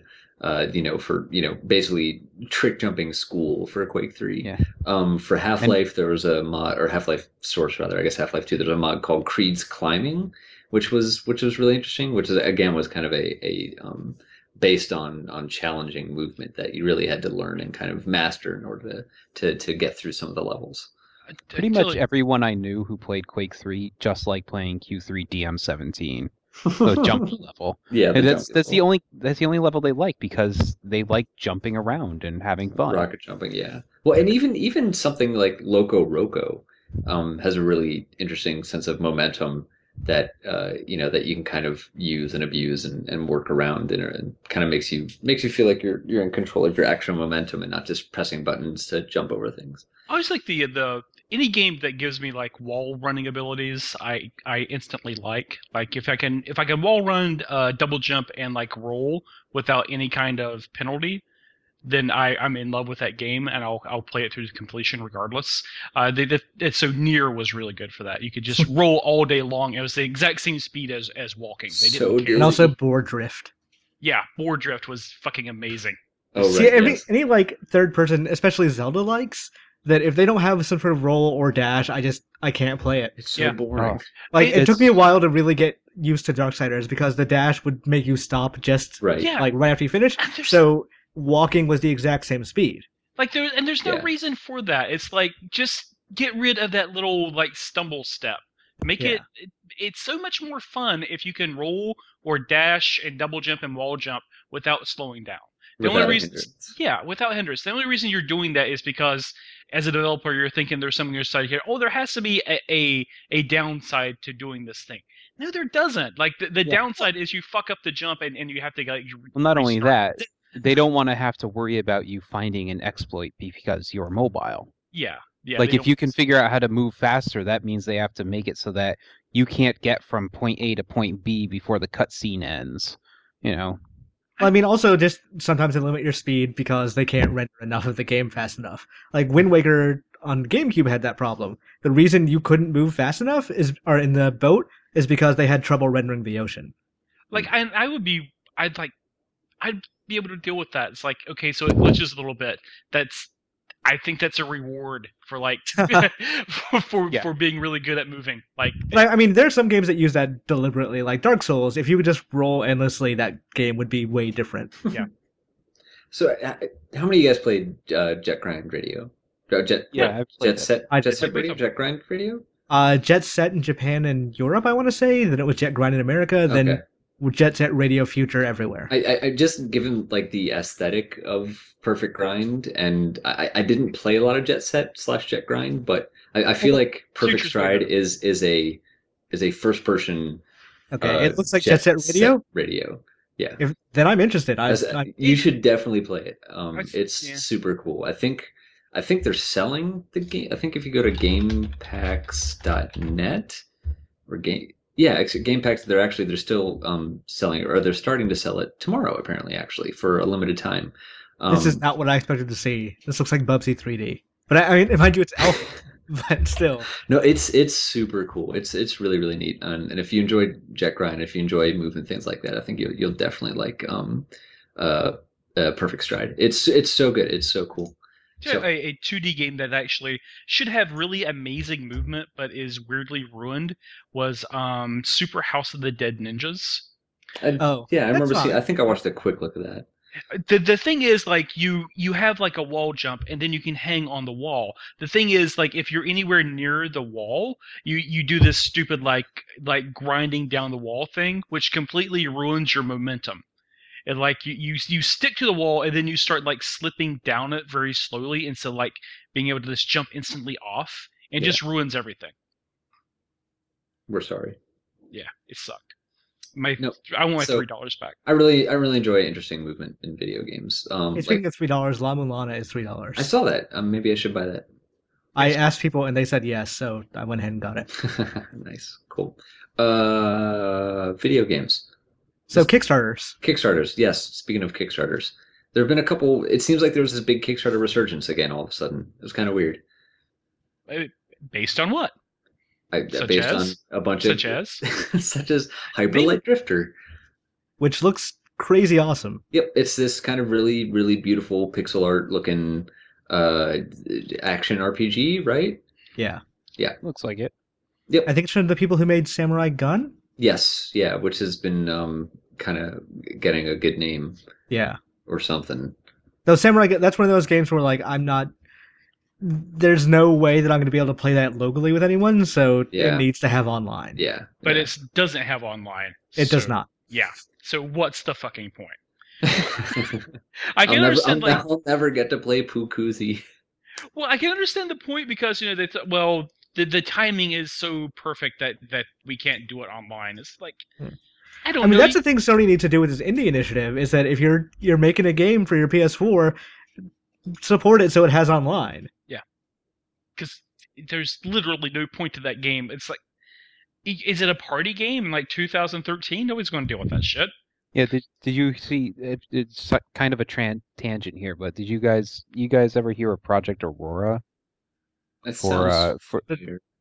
for, basically trick jumping school for Quake 3. Yeah. For Half-Life, there was a mod, or Half-Life Source, rather, I guess Half-Life 2, there's a mod called Creed's Climbing, which was really interesting, which is, again, was kind of a based on challenging movement that you really had to learn and kind of master in order to get through some of the levels. Pretty much everyone I knew who played Quake 3 just like playing Q3 DM17, the jump level. Yeah, that's the only level they like because they like jumping around and having fun. Rocket jumping, yeah. Well, and even something like Loco Roco has a really interesting sense of momentum that that you can kind of use and abuse and work around and kind of makes you feel like you're in control of your actual momentum and not just pressing buttons to jump over things. I always like the any game that gives me like wall running abilities. I instantly like if I can wall run, double jump, and like roll without any kind of penalty, then I'm in love with that game, and I'll play it through completion regardless. So Nier was really good for that. You could just roll all day long. It was the exact same speed as walking. They didn't care. And also board drift. Yeah, Boar Drift was fucking amazing. Oh, See, right. Yes. any like third person, especially Zelda likes, that if they don't have some sort of roll or dash, I can't play it. It's so Yeah. boring. Like it took me a It's- while to really get used to Darksiders because the dash would make you stop just Right. Yeah, like right after you finish. and there's, So walking was the exact same speed. like there's no Yeah. reason for that. It's like just get rid of that little like stumble step. Make Yeah. it's so much more fun if you can roll or dash and double jump and wall jump without slowing down. The only Without a reason, hindrance. yeah, without hindrance. The only reason you're doing that is because as a developer, you're thinking there's something on your side here. Oh, there has to be a downside to doing this thing. No, there doesn't. Like the Yeah. downside is you fuck up the jump and you have to like. Well, not only restart. that, they don't want to have to worry about you finding an exploit because you're mobile. Yeah, yeah. Like they if you can don't- figure out how to move faster, that means they have to make it so that you can't get from point A to point B before the cutscene ends. You know, I mean, also just sometimes they limit your speed because they can't render enough of the game fast enough. Like Wind Waker on GameCube had that problem. The reason you couldn't move fast enough or in the boat, is because they had trouble rendering the ocean. Like I'd be able to deal with that. It's like, okay, so it glitches a little bit. I think that's a reward for like for being really good at moving. Like, But I mean, there are some games that use that deliberately, like Dark Souls. If you would just roll endlessly, that game would be way different. So, how many of you guys played Jet Grind Radio? I've played Jet it. Set, I Jet did. Set Radio, Jet Grind Radio. Jet Set in Japan and Europe, I want to say. Then it was Jet Grind in America. Then Okay. Jet Set Radio Future everywhere. I just given like the aesthetic of Perfect Grind, and I didn't play a lot of Jet Set / Jet Grind, but I feel like Perfect Future's Stride better. is a first person. Okay, it looks like Jet Set Radio. Radio. Yeah. Then I'm interested. You should definitely play it. It's yeah. super cool. I think they're selling the game. I think if you go to GamePacks.net or GamePacks, they're still selling it, or they're starting to sell it tomorrow. Apparently, actually, for a limited time. This is not what I expected to see. This looks like Bubsy 3D. But I mean, mind you, it's alpha, but still. No, it's super cool. It's really really neat. And if you enjoyed Jet Grind, if you enjoy moving things like that, I think you'll definitely like Perfect Stride. It's so good. It's so cool. So- a 2D game that actually should have really amazing movement, but is weirdly ruined was Super House of the Dead Ninjas. Oh, Yeah, I that's remember seeing. fine. I think I watched a quick look of that. The thing is, like, you have like a wall jump and then you can hang on the wall. The thing is, like, if you're anywhere near the wall, you do this stupid like grinding down the wall thing, which completely ruins your momentum. And like you stick to the wall and then you start like slipping down it very slowly instead of like being able to just jump instantly off, and Yeah. just ruins everything. We're sorry. Yeah, it sucked. No, I want my so- $3 back. I really enjoy interesting movement in video games. Hey, speaking of $3, La Mulana is $3. I saw that. Maybe I should buy that. I asked people and they said yes, so I went ahead and got it. Nice, cool. Video games, So Kickstarters. Kickstarters. Yes. Speaking of Kickstarters, there have been a couple. It seems like there was this big Kickstarter resurgence again. All of a sudden, it was kind of weird. Based on what? Such Based as? on a bunch Such of as? such as Hyperlight Drifter. Which looks crazy awesome. Yep, it's this kind of really, really beautiful pixel art looking action RPG, right? Yeah. looks like it. I think it's from the people who made Samurai Gun. Yes, yeah, which has been kind of getting a good name Yeah. or something. Though Samurai Gun, that's one of those games where like there's no way that I'm going to be able to play that locally with anyone, so Yeah. it needs to have online. Yeah, But yeah. it doesn't have online. It does so- not. Yeah. So what's the fucking point? I I can understand like I'll never get to play Pukuzi. well, I can understand the point because they thought, well, the timing is so perfect that we can't do it online. It's like I don't I mean, know. that's the thing Sony needs to do with this indie initiative is that if you're making a game for your PS4, support it so it has online. because there's literally no point to that game. It's like, is it a party game in like 2013? Nobody's going to deal with that shit. Yeah, did you see? It's kind of a tangent here, but did you guys ever hear of Project Aurora That for sounds for? weird.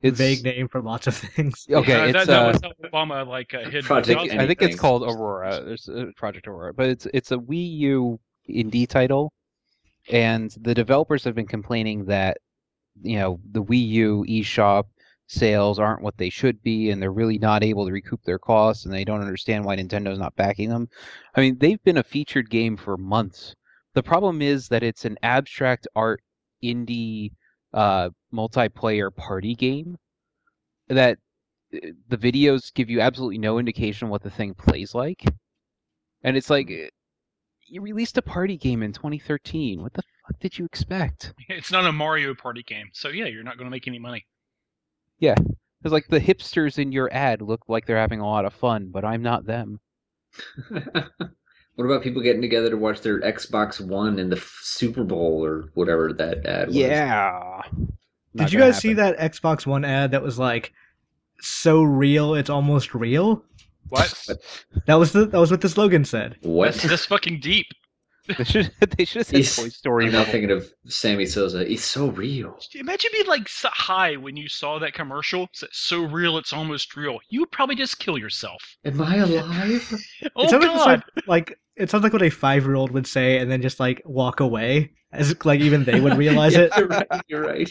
It's vague name for lots of things. okay. It's that was how Obama hid Project jobs. I think it's anything. called Aurora. There's Project Aurora, but it's a Wii U indie title, and the developers have been complaining that the Wii U eShop sales aren't what they should be, and they're really not able to recoup their costs, and they don't understand why Nintendo's not backing them. I mean, they've been a featured game for months. The problem is that it's an abstract art indie multiplayer party game that the videos give you absolutely no indication what the thing plays like. And it's like, you released a party game in 2013. What the fuck did you expect? It's not a Mario Party game, so yeah, you're not going to make any money. Because like the hipsters in your ad look like they're having a lot of fun, but I'm not them. What about people getting together to watch their Xbox One in the Super Bowl or whatever that ad was? Yeah. Did you guys see that Xbox One ad that was like so real it's almost real? What? That was what the slogan said. What? That's fucking deep. They should have said Toy Story. I'm not thinking of Sammy Sosa. He's so real. Imagine being like so high when you saw that commercial. It's so real, it's almost real. You would probably just kill yourself. Am I alive? Oh It sounds god! it sounds like what a 5-year-old would say, and then just like walk away, as like even they would realize Yeah, it. You're right. You're right.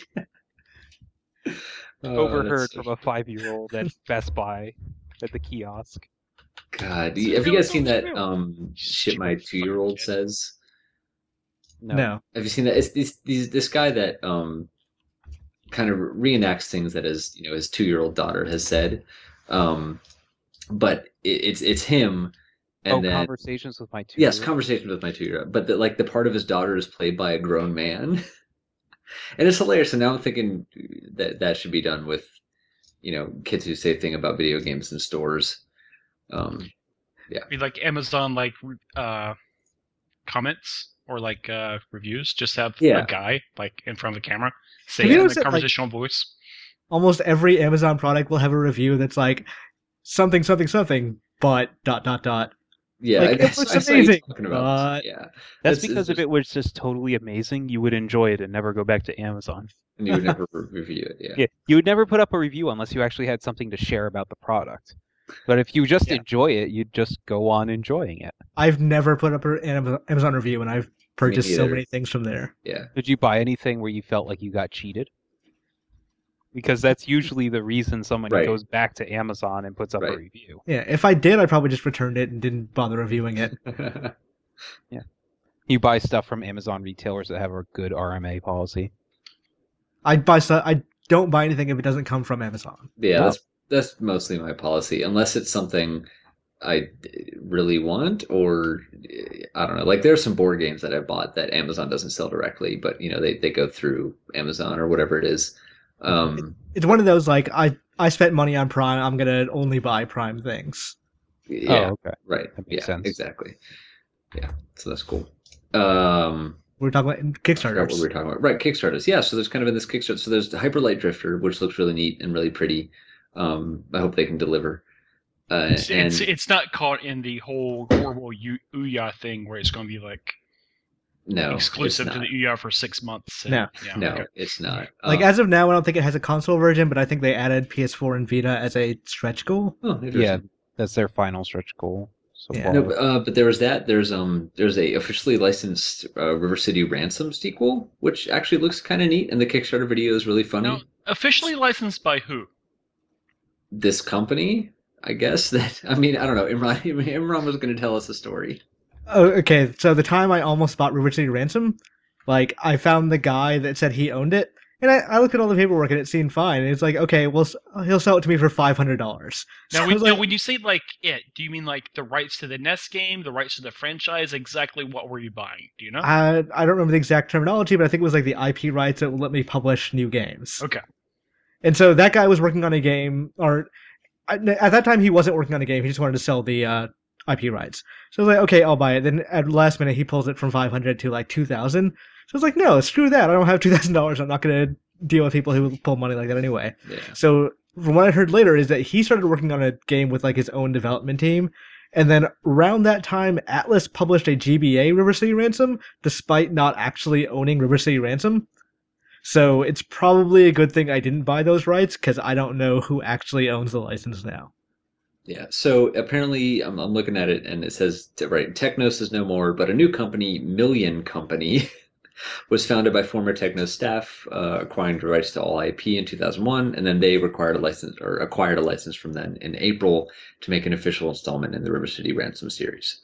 Oh, Overheard that's so from a 5-year-old at Best Buy at the kiosk. God, have you guys seen that shit my 2-year-old says? No. Have you seen that? It's this guy that kind of reenacts things that his 2-year-old daughter has said, but it's him. And then Conversations with my 2-year-old. yes, conversations with my 2-year-old. But the part of his daughter is played by a grown man, and it's hilarious. And now I'm thinking that should be done with kids who say thing about video games in stores. Be like Amazon comments or reviews. Just have a guy in front of the camera say it in a conversational voice. Almost every Amazon product will have a review that's like something, but ... Yeah, like, it was amazing. Yeah, that's because if it was just totally amazing, you would enjoy it and never go back to Amazon. And you would never review it. Yeah, you would never put up a review unless you actually had something to share about the product. But if you just enjoy it, you'd just go on enjoying it. I've never put up an Amazon review, and I've purchased so many things from there. Yeah. Did you buy anything where you felt like you got cheated? Because that's usually the reason someone goes back to Amazon and puts up a review. Yeah, if I did, I probably just returned it and didn't bother reviewing it. Yeah. You buy stuff from Amazon retailers that have a good RMA policy. I don't buy anything if it doesn't come from Amazon. Yeah, that's mostly my policy, unless it's something I really want, or I don't know. Like there's some board games that I bought that Amazon doesn't sell directly, but they go through Amazon or whatever it is. It's one of those like I spent money on Prime. I'm gonna only buy Prime things. Yeah, okay, right. That makes sense. Exactly. Yeah, so that's cool. We're talking about Kickstarters. What we were talking about, right? Kickstarters. Yeah, so there's kind of in this Kickstarter. So there's the Hyper Light Drifter, which looks really neat and really pretty. I hope they can deliver. It's not caught in the whole horrible Ouya thing where it's going to be exclusive to the Ouya for 6 months. No, it's not. As of now, I don't think it has a console version, but I think they added PS4 and Vita as a stretch goal. Oh, yeah, that's their final stretch goal. So yeah. But there was that. There's a officially licensed River City Ransom sequel, which actually looks kind of neat, and the Kickstarter video is really funny. Now, officially licensed by who? This company, I guess. I don't know. Imran was going to tell us a story. Oh, okay. So the time I almost bought River City Ransom, I found the guy that said he owned it, and I looked at all the paperwork and it seemed fine. And it's like, okay, well, he'll sell it to me for $500. Now, when you say do you mean the rights to the NES game, the rights to the franchise? Exactly what were you buying? Do you know? I don't remember the exact terminology, but I think it was the IP rights that will let me publish new games. Okay. And so that guy was working on a game, or at that time he wasn't working on a game. He just wanted to sell the IP rights. So I was like, okay, I'll buy it. Then at the last minute, he pulls it from $500 to $2,000. So I was like, no, screw that. I don't have $2,000. I'm not going to deal with people who pull money like that anyway. Yeah. So from what I heard later is that he started working on a game with his own development team. And then around that time, Atlas published a GBA River City Ransom, despite not actually owning River City Ransom. So it's probably a good thing I didn't buy those rights because I don't know who actually owns the license now. Yeah. So apparently, I'm looking at it, and it says right, Technos is no more, but a new company, Million Company, was founded by former Technos staff, acquiring the rights to all IP in 2001, and then they acquired a license from them in April to make an official installment in the River City Ransom series.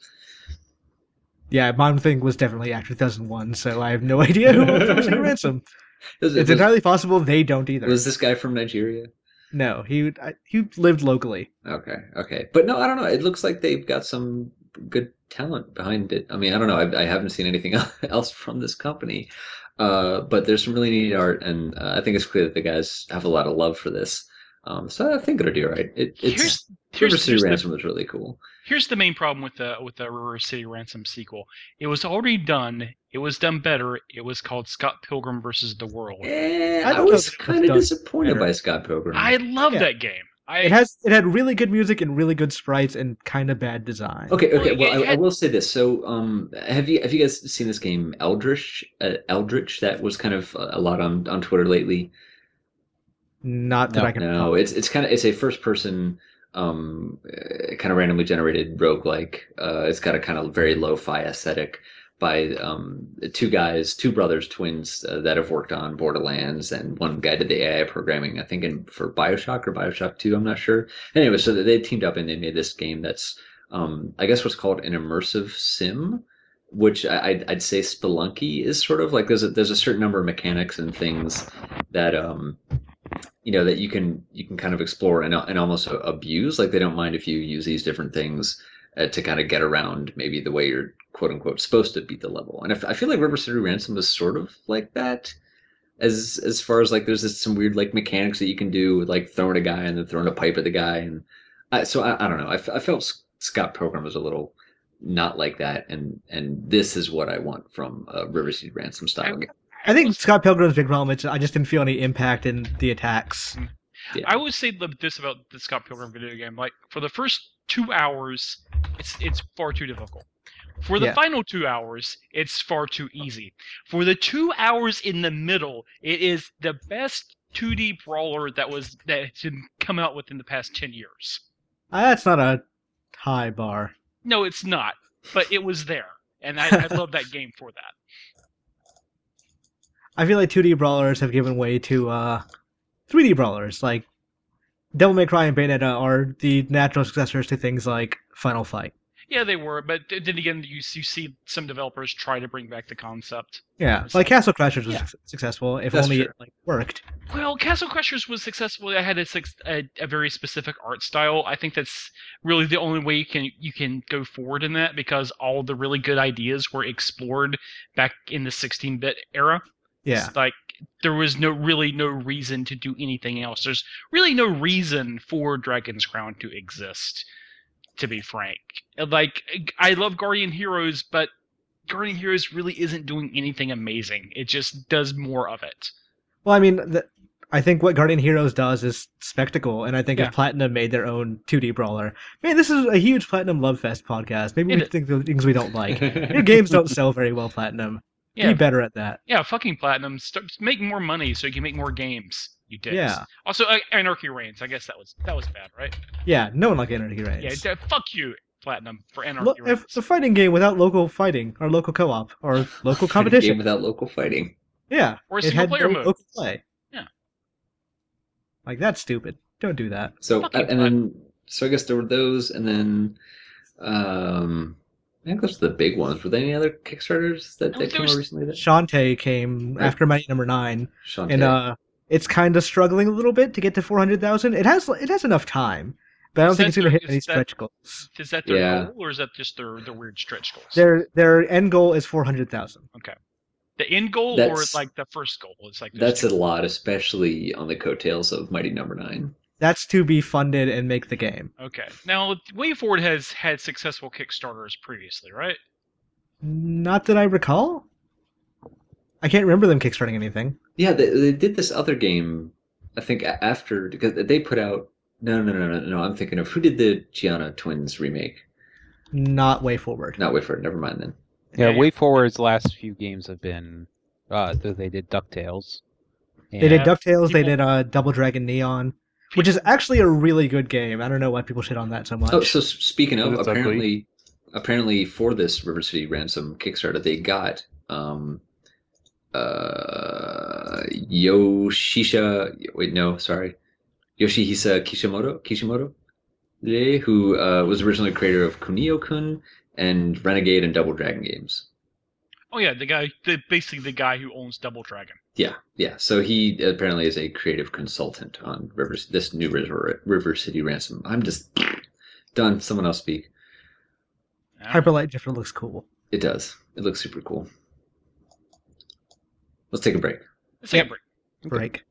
Yeah, my thing was definitely after 2001, so I have no idea who owns River City Ransom. It's entirely possible they don't either. Was this guy from Nigeria? No, he lived locally. Okay. But no, I don't know. It looks like they've got some good talent behind it. I mean, I don't know. I haven't seen anything else from this company. But there's some really neat art, and I think it's clear that the guys have a lot of love for this. So I think it'll do right. River City Ransom was really cool. Here's the main problem with the River City Ransom sequel. It was already done. It was done better. It was called Scott Pilgrim versus the World. I was kind of disappointed by Scott Pilgrim. I love that game. It had really good music and really good sprites and kind of bad design. Okay. Well, I will say this. So, have you guys seen this game Eldritch? That was kind of a lot on Twitter lately. Not that I can. No, it's a first person, kind of randomly generated roguelike. It's got a kind of very lo-fi aesthetic by two brothers, twins that have worked on Borderlands, and one guy did the AI programming, I think, for BioShock or BioShock 2, I'm not sure. Anyway, so they teamed up and they made this game that's, I guess, what's called an immersive sim, which I'd say Spelunky is sort of like. There's a certain number of mechanics and things that that you can kind of explore and almost abuse. Like, they don't mind if you use these different things to kind of get around maybe the way you're quote unquote supposed to beat the level. And I feel like River City Ransom is sort of like that, as far as like there's some weird like mechanics that you can do with like throwing a guy and then throwing a pipe at the guy. And I don't know. I felt Scott Pilgrim was a little not like that, and this is what I want from a River City Ransom style game. I think Scott Pilgrim's big problem is I just didn't feel any impact in the attacks. Yeah. I would say this about the Scott Pilgrim video game: like, for the first 2 hours, it's far too difficult. For the final 2 hours, it's far too easy. For the 2 hours in the middle, it is the best 2D brawler that has come out within the past 10 years. That's not a high bar. No, it's not. But it was there, and I love that game for that. I feel like 2D brawlers have given way to 3D brawlers. Like, Devil May Cry and Bayonetta are the natural successors to things like Final Fight. Yeah, they were, but then again, you see some developers try to bring back the concept. Yeah, like Castle Crashers was successful, if That's only true. it worked. Well, Castle Crashers was successful. It had a very specific art style. I think that's really the only way you can go forward in that, because all the really good ideas were explored back in the 16-bit era. Yeah. It's like, there was no reason to do anything else. There's really no reason for Dragon's Crown to exist, to be frank. Like, I love Guardian Heroes, but Guardian Heroes really isn't doing anything amazing. It just does more of it. Well, I mean, I think what Guardian Heroes does is spectacle, and I think if Platinum made their own 2D brawler... Man, this is a huge Platinum Love Fest podcast. Maybe we think the things we don't like. Your games don't sell very well, Platinum. Be better at that. Yeah, fucking Platinum. Make more money so you can make more games. You dicks. Yeah. Also, Anarchy Reigns. I guess that was bad, right? Yeah, no one liked Anarchy Reigns. Yeah, fuck you, Platinum, for Anarchy Reigns. It's a fighting game without local fighting, or local co-op, or local competition. Game without local fighting. Yeah. Or a single player mode. Local play. Yeah. Like, that's stupid. Don't do that. So I guess there were those, and then I think those are the big ones. Were there any other Kickstarters that came out recently? Shantae came after Mighty Number 9, Shantae. and it's kind of struggling a little bit to get to 400,000. It has enough time, but I don't think it's going to hit any stretch goals. Is that their goal, or is that just their weird stretch goals? Their end goal is 400,000. Okay. The end goal, or like the first goal? It's like that's a lot, especially on the coattails of Mighty Number 9. That's to be funded and make the game. Okay. Now, WayForward has had successful Kickstarters previously, right? Not that I recall. I can't remember them kickstarting anything. Yeah, they did this other game, I think, after, because they put out... No, I'm thinking of... Who did the Gianna Twins remake? Not WayForward. Not WayForward, never mind then. Yeah, WayForward's last few games have been... they did DuckTales. They did Yeah, DuckTales. They people- did Double Dragon Neon, which is actually a really good game. I don't know why people shit on that so much. Oh, so speaking of, It's ugly. apparently for this River City Ransom Kickstarter, they got Yoshisha. Wait, no, sorry, Yoshihisa Kishimoto, who was originally creator of Kunio-kun and Renegade and Double Dragon games. Oh yeah, basically the guy who owns Double Dragon. Yeah. So he apparently is a creative consultant on this new River City Ransom. I'm just done. Someone else speak. Yeah. Hyperlight Drifter looks cool. It does. It looks super cool. Let's take a break. Let's take a break. Break.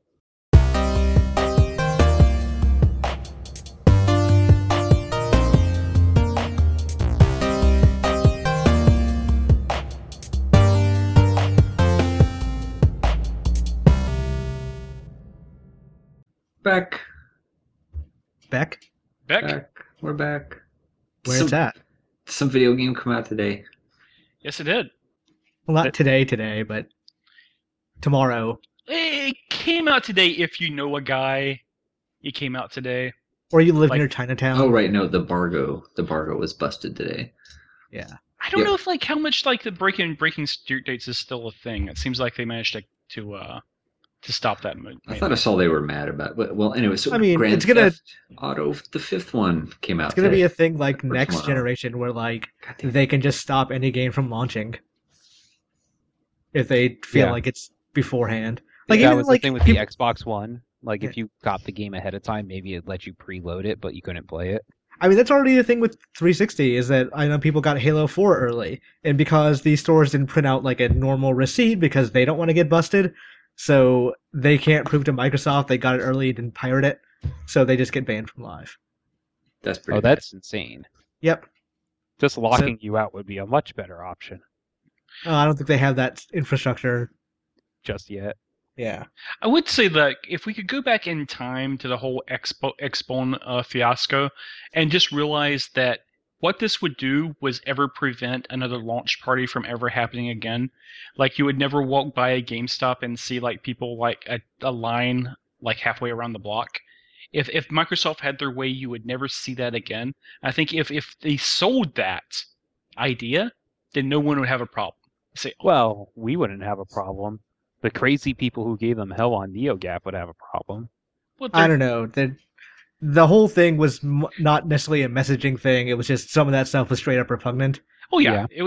Back. Beck, Beck? We're back. where it's at? Some video game come out today. Yes, it did. Well, not today, but tomorrow. It came out today. If you know a guy, it came out today. Or you live Like- near Chinatown. Oh right, no, the Bargo was busted today. Yeah. I don't Yeah. know if how much the breaking street dates is still a thing. It seems like they managed to stop that. I thought I saw they were mad about it. Well, anyway, so I mean, Grand it's gonna- Theft Auto, the 5th one came out. It's going to be today. a thing like Or next tomorrow. generation where God damn. they can just stop any game from launching if they feel Yeah. like it's beforehand. Like that even was like the thing with people- the Xbox One. Like, Yeah. if you got the game ahead of time, maybe it let you preload it, but you couldn't play it. I mean, that's already the thing with 360 is that I know people got Halo 4 early, and because these stores didn't print out like a normal receipt because they don't want to get busted, so they can't prove to Microsoft they got it early, didn't pirate it, so they just get banned from live. That's pretty. Oh, that's insane. Yep. Just locking you out would be a much better option. I don't think they have that infrastructure. Just yet. Yeah. I would say that if we could go back in time to the whole Xbone fiasco and just realize that what this would do was ever prevent another launch party from ever happening again. Like, you would never walk by a GameStop and see people a line halfway around the block. If Microsoft had their way, you would never see that again. I think if they sold that idea, then no one would have a problem. Say, oh, Well, we wouldn't have a problem. The crazy people who gave them hell on NeoGAF would have a problem. well, I don't know. The whole thing was not necessarily a messaging thing. It was just some of that stuff was straight up repugnant. oh yeah, it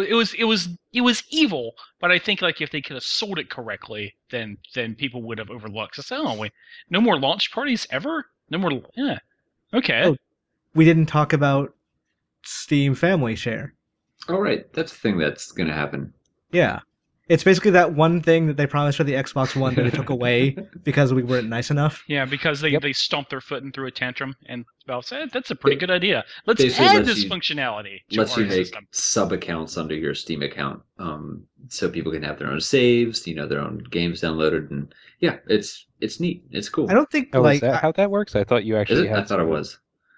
was evil. But I think if they could have sold it correctly, then people would have overlooked. So say, oh wait, no more launch parties ever. No more. Yeah. Okay. Oh. We didn't talk about Steam Family Share. Oh right, that's the thing that's going to happen. Yeah. It's basically that one thing that they promised for the Xbox One that they took away because we weren't nice enough. Yeah, because they, Yep. they stomped their foot and threw a tantrum, and Valve said, that's a pretty good idea. Let's basically add lets this you- functionality to Lets you our make system. sub accounts under your Steam account, so people can have their own saves, their own games downloaded, and yeah, it's neat. It's cool. I don't think Oh, like is that how that works? I thought you Is actually it? had. I thought it was.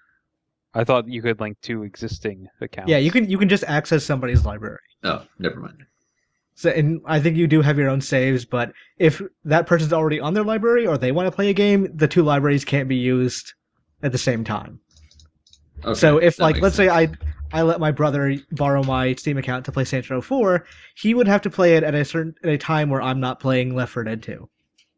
I thought you could link two existing accounts. yeah, you can just access somebody's library. Oh, never mind. So, and I think you do have your own saves, but if that person's already on their library or they want to play a game, the two libraries can't be used at the same time. Okay, So if that makes let's say sense. I let my brother borrow my Steam account to play Saints Row 4, he would have to play it at a time where I'm not playing Left 4 Dead 2.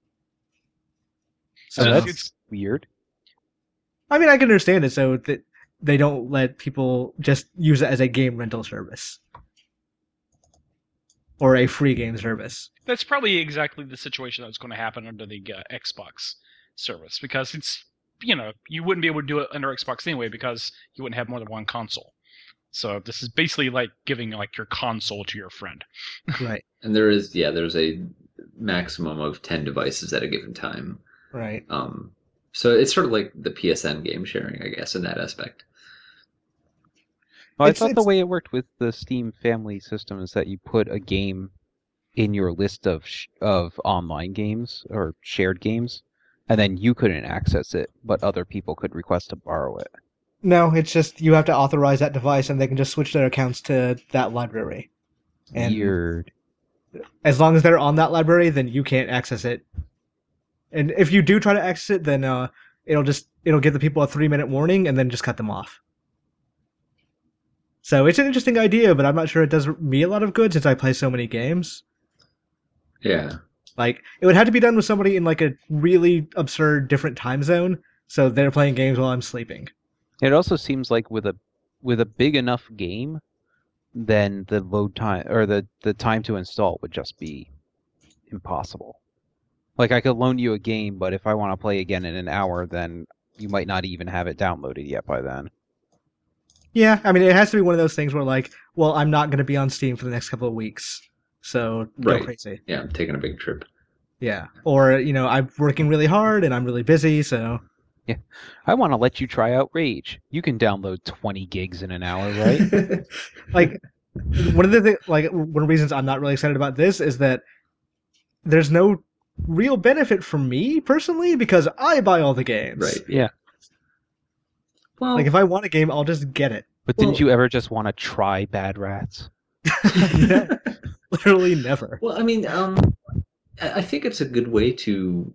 So So that's it's- weird. I mean, I can understand it so that they don't let people just use it as a game rental service or a free game service. That's probably exactly the situation that's going to happen under the Xbox service, because it's you wouldn't be able to do it under Xbox anyway because you wouldn't have more than one console. So this is basically like giving your console to your friend. Right. And there's a maximum of 10 devices at a given time. Right. So it's sort of like the PSN game sharing, I guess, in that aspect. Well, I It's- thought the it's- way it worked with the Steam Family system is that you put a game in your list of online games or shared games, and then you couldn't access it, but other people could request to borrow it. No, it's just you have to authorize that device and they can just switch their accounts to that library. And Weird. as long as they're on that library, then you can't access it And if you do try to exit, then it'll give the people a 3-minute warning and then just cut them off. So it's an interesting idea, but I'm not sure it does me a lot of good since I play so many games. Yeah. Like, it would have to be done with somebody in like a really absurd different time zone, so they're playing games while I'm sleeping. It also seems like with a big enough game, then the load time or the time to install would just be impossible. Like I could loan you a game, but if I want to play again in an hour, then you might not even have it downloaded yet by then. Yeah, I mean, it has to be one of those things where like, well, I'm not going to be on Steam for the next couple of weeks, so go Right. crazy. Yeah, I'm taking a big trip. Yeah, or I'm working really hard and I'm really busy, so I want to let you try out Rage. You can download 20 gigs in an hour, right? like one of the reasons I'm not really excited about this is that there's no real benefit for me personally because I buy all the games. Right. Yeah. Well, Like if I want a game, I'll just get it. But didn't you ever just want to try Bad Rats? No, literally never. well, I mean, I think it's a good way to.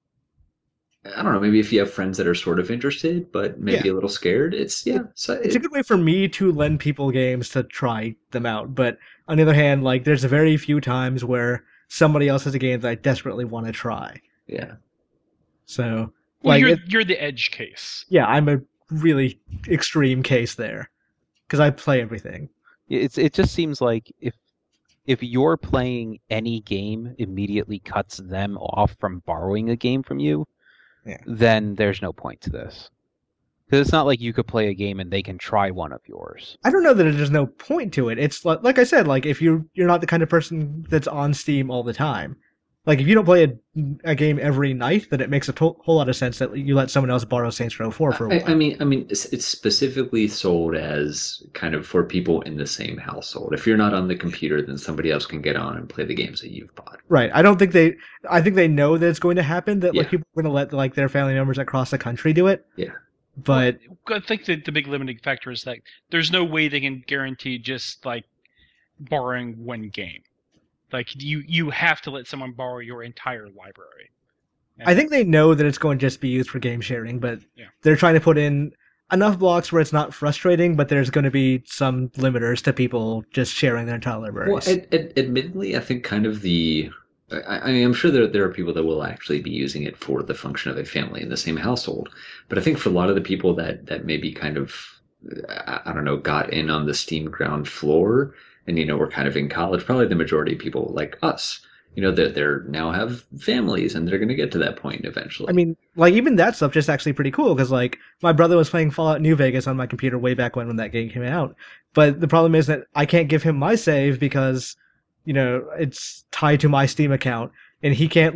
I don't know. Maybe if you have friends that are sort of interested, but maybe a little scared, it's It's a good way for me to lend people games to try them out. But on the other hand, like there's very few times where somebody else has a game that I desperately want to try. yeah. So Well, like you're the edge case. yeah, I'm a really extreme case there because I play everything. It just seems like if you're playing any game immediately cuts them off from borrowing a game from you, then there's no point to this. Because it's not like you could play a game and they can try one of yours. I don't know that there's no point to it. It's like I said, like if you're not the kind of person that's on Steam all the time. Like if you don't play a game every night, then it makes a whole lot of sense that you let someone else borrow Saints Row 4 for a while. I mean, it's specifically sold as kind of for people in the same household. If you're not on the computer, then somebody else can get on and play the games that you've bought. Right. I think they know that it's going to happen, that like people are going to let like their family members across the country do it. Yeah. But I think that the big limiting factor is that there's no way they can guarantee just like borrowing one game. Like you have to let someone borrow your entire library. I think they know that it's going to just be used for game sharing, but they're trying to put in enough blocks where it's not frustrating, but there's going to be some limiters to people just sharing their entire libraries. Well, admittedly, I think kind of I mean, I'm sure there are people that will actually be using it for the function of a family in the same household. But I think for a lot of the people that maybe kind of, I don't know, got in on the Steam ground floor and, we're kind of in college, probably the majority of people like us, that they're now have families and they're going to get to that point eventually. I mean, like even that stuff just actually pretty cool because like my brother was playing Fallout New Vegas on my computer way back when that game came out. But the problem is that I can't give him my save because it's tied to my Steam account, and he can't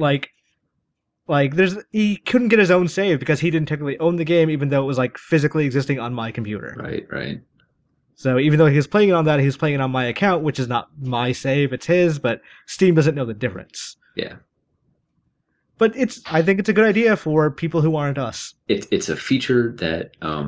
he couldn't get his own save because he didn't technically own the game, even though it was like physically existing on my computer. Right. So even though he was playing it on that, he was playing it on my account, which is not my save, it's his, but Steam doesn't know the difference. Yeah. But I think it's a good idea for people who aren't us. It's a feature that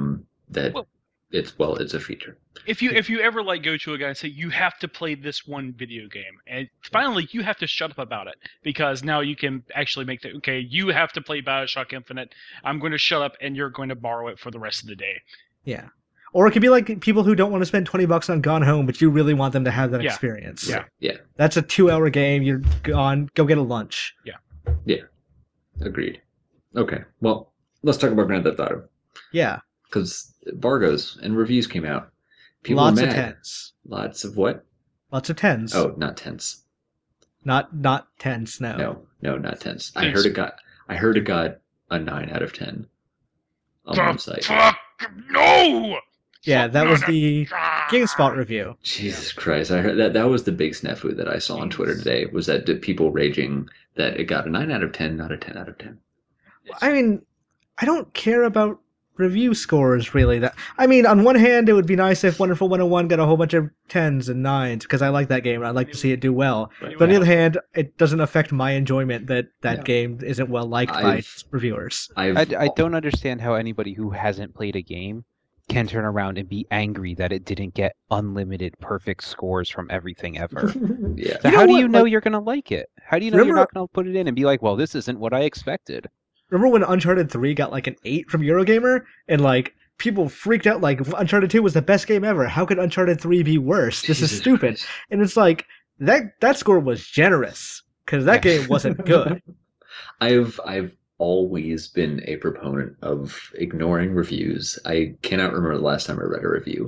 it's a feature. If you ever go to a guy and say you have to play this one video game, and finally you have to shut up about it because now you can actually make you have to play BioShock Infinite. I'm going to shut up and you're going to borrow it for the rest of the day. Yeah. Or it could be like people who don't want to spend $20 on Gone Home, but you really want them to have that experience. Yeah. That's a 2-hour game. You're gone. Go get a lunch. Yeah. Agreed. Okay. Well, let's talk about Grand Theft Auto. Yeah. Because embargoes and reviews came out. People Lots are of mad. 10s. Lots of what? Lots of 10s. Oh, not 10s. Not 10s. No. No, not 10s. I heard it got a 9 out of 10 on one site. Fuck no! Yeah, that was the GameSpot review. Jesus Christ! I heard that was the big snafu that I saw on Twitter today. Was that people raging that it got a 9 out of 10, not a 10 out of 10. I mean, I don't care about review scores really. On one hand, it would be nice if Wonderful 101 got a whole bunch of 10s and 9s because I like that game and I'd like to see it do well. But on the other hand, it doesn't affect my enjoyment that game isn't well liked by its reviewers. I don't understand how anybody who hasn't played a game can turn around and be angry that it didn't get unlimited perfect scores from everything ever. Yeah. So You know how do what, you know like- you're going to like it? How do you know you're Remember- not going to put it in and be like, well, this isn't what I expected? Remember when Uncharted 3 got like an 8 from Eurogamer, and like people freaked out like Uncharted 2 was the best game ever. How could Uncharted 3 be worse? This is Jesus stupid. Christ. And it's like that score was generous because that game wasn't good. I've always been a proponent of ignoring reviews. I cannot remember the last time I read a review.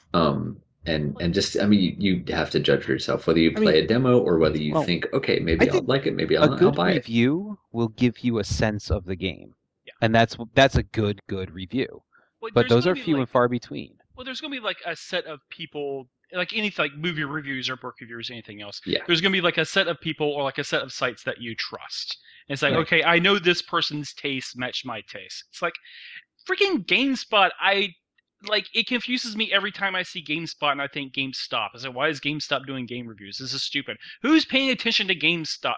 And just, I mean, you have to judge for yourself whether you play a demo or whether you Well, think, okay, maybe I I'll think like it, maybe A I'll good buy it. review will give you a sense of the game. Yeah. And that's a good review. Well, But there's those gonna are be, few like, and far between. Well, there's going to be like a set of people, like anything, like movie reviews or book reviews, anything else. Yeah. There's going to be like a set of people or like a set of sites that you trust. And it's like, Right. okay, I know this person's taste match my taste. It's like freaking GameSpot. It confuses me every time I see GameSpot and I think GameStop. I say, why is GameStop doing game reviews? This is stupid. Who's paying attention to GameSpot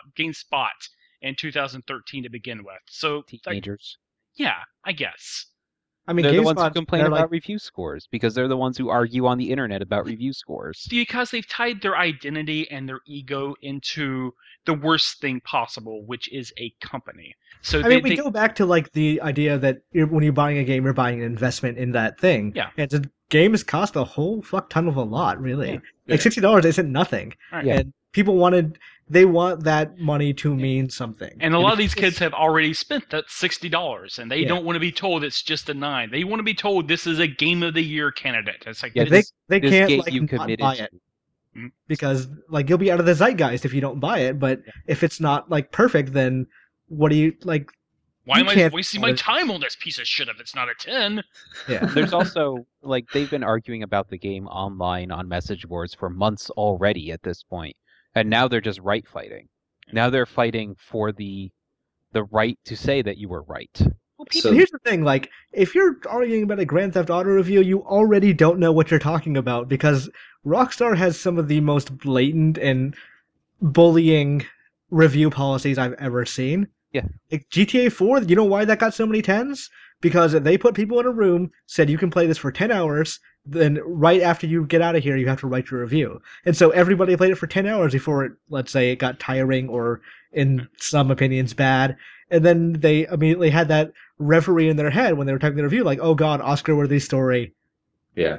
in 2013 to begin with? So, like, Teenagers. yeah, I guess. I mean, They're the ones who GameSpot, complain they're about like, review scores because they're the ones who argue on the internet about review scores. Because they've tied their identity and their ego into the worst thing possible, which is a company. So I mean, we go back to like the idea that when you're buying a game, you're buying an investment in that thing. Yeah. And the games cost a whole fuck ton of a lot, really. Yeah. Like $60 isn't nothing. Right. Yeah. And people they want that money to mean something. And a lot if of these it's- kids have already spent that $60, and they Yeah. don't want to be told it's just a 9. They want to be told this is a Game of the Year candidate. It's like, Yeah, they this can't game like you not committed buy to. it because like you'll be out of the zeitgeist if you don't buy it. But if it's not like perfect, then what do you like? why you am I can't wasting buy my it. time on this piece of shit if it's not a 10? Yeah. There's also like they've been arguing about the game online on message boards for months already at this point, and now they're just right fighting. Now they're fighting for the right to say that you were right. Well, So- And here's the thing, like, if you're arguing about a Grand Theft Auto review, you already don't know what you're talking about because Rockstar has some of the most blatant and bullying review policies I've ever seen. Yeah. Like GTA 4, you know why that got so many 10s? Because they put people in a room, said you can play this for 10 hours, then right after you get out of here, you have to write your review. And so everybody played it for 10 hours before it, let's say, it got tiring or, in some opinions, bad. And then they immediately had that reverie in their head when they were typing the review, like, oh god, Oscar-worthy story. Yeah.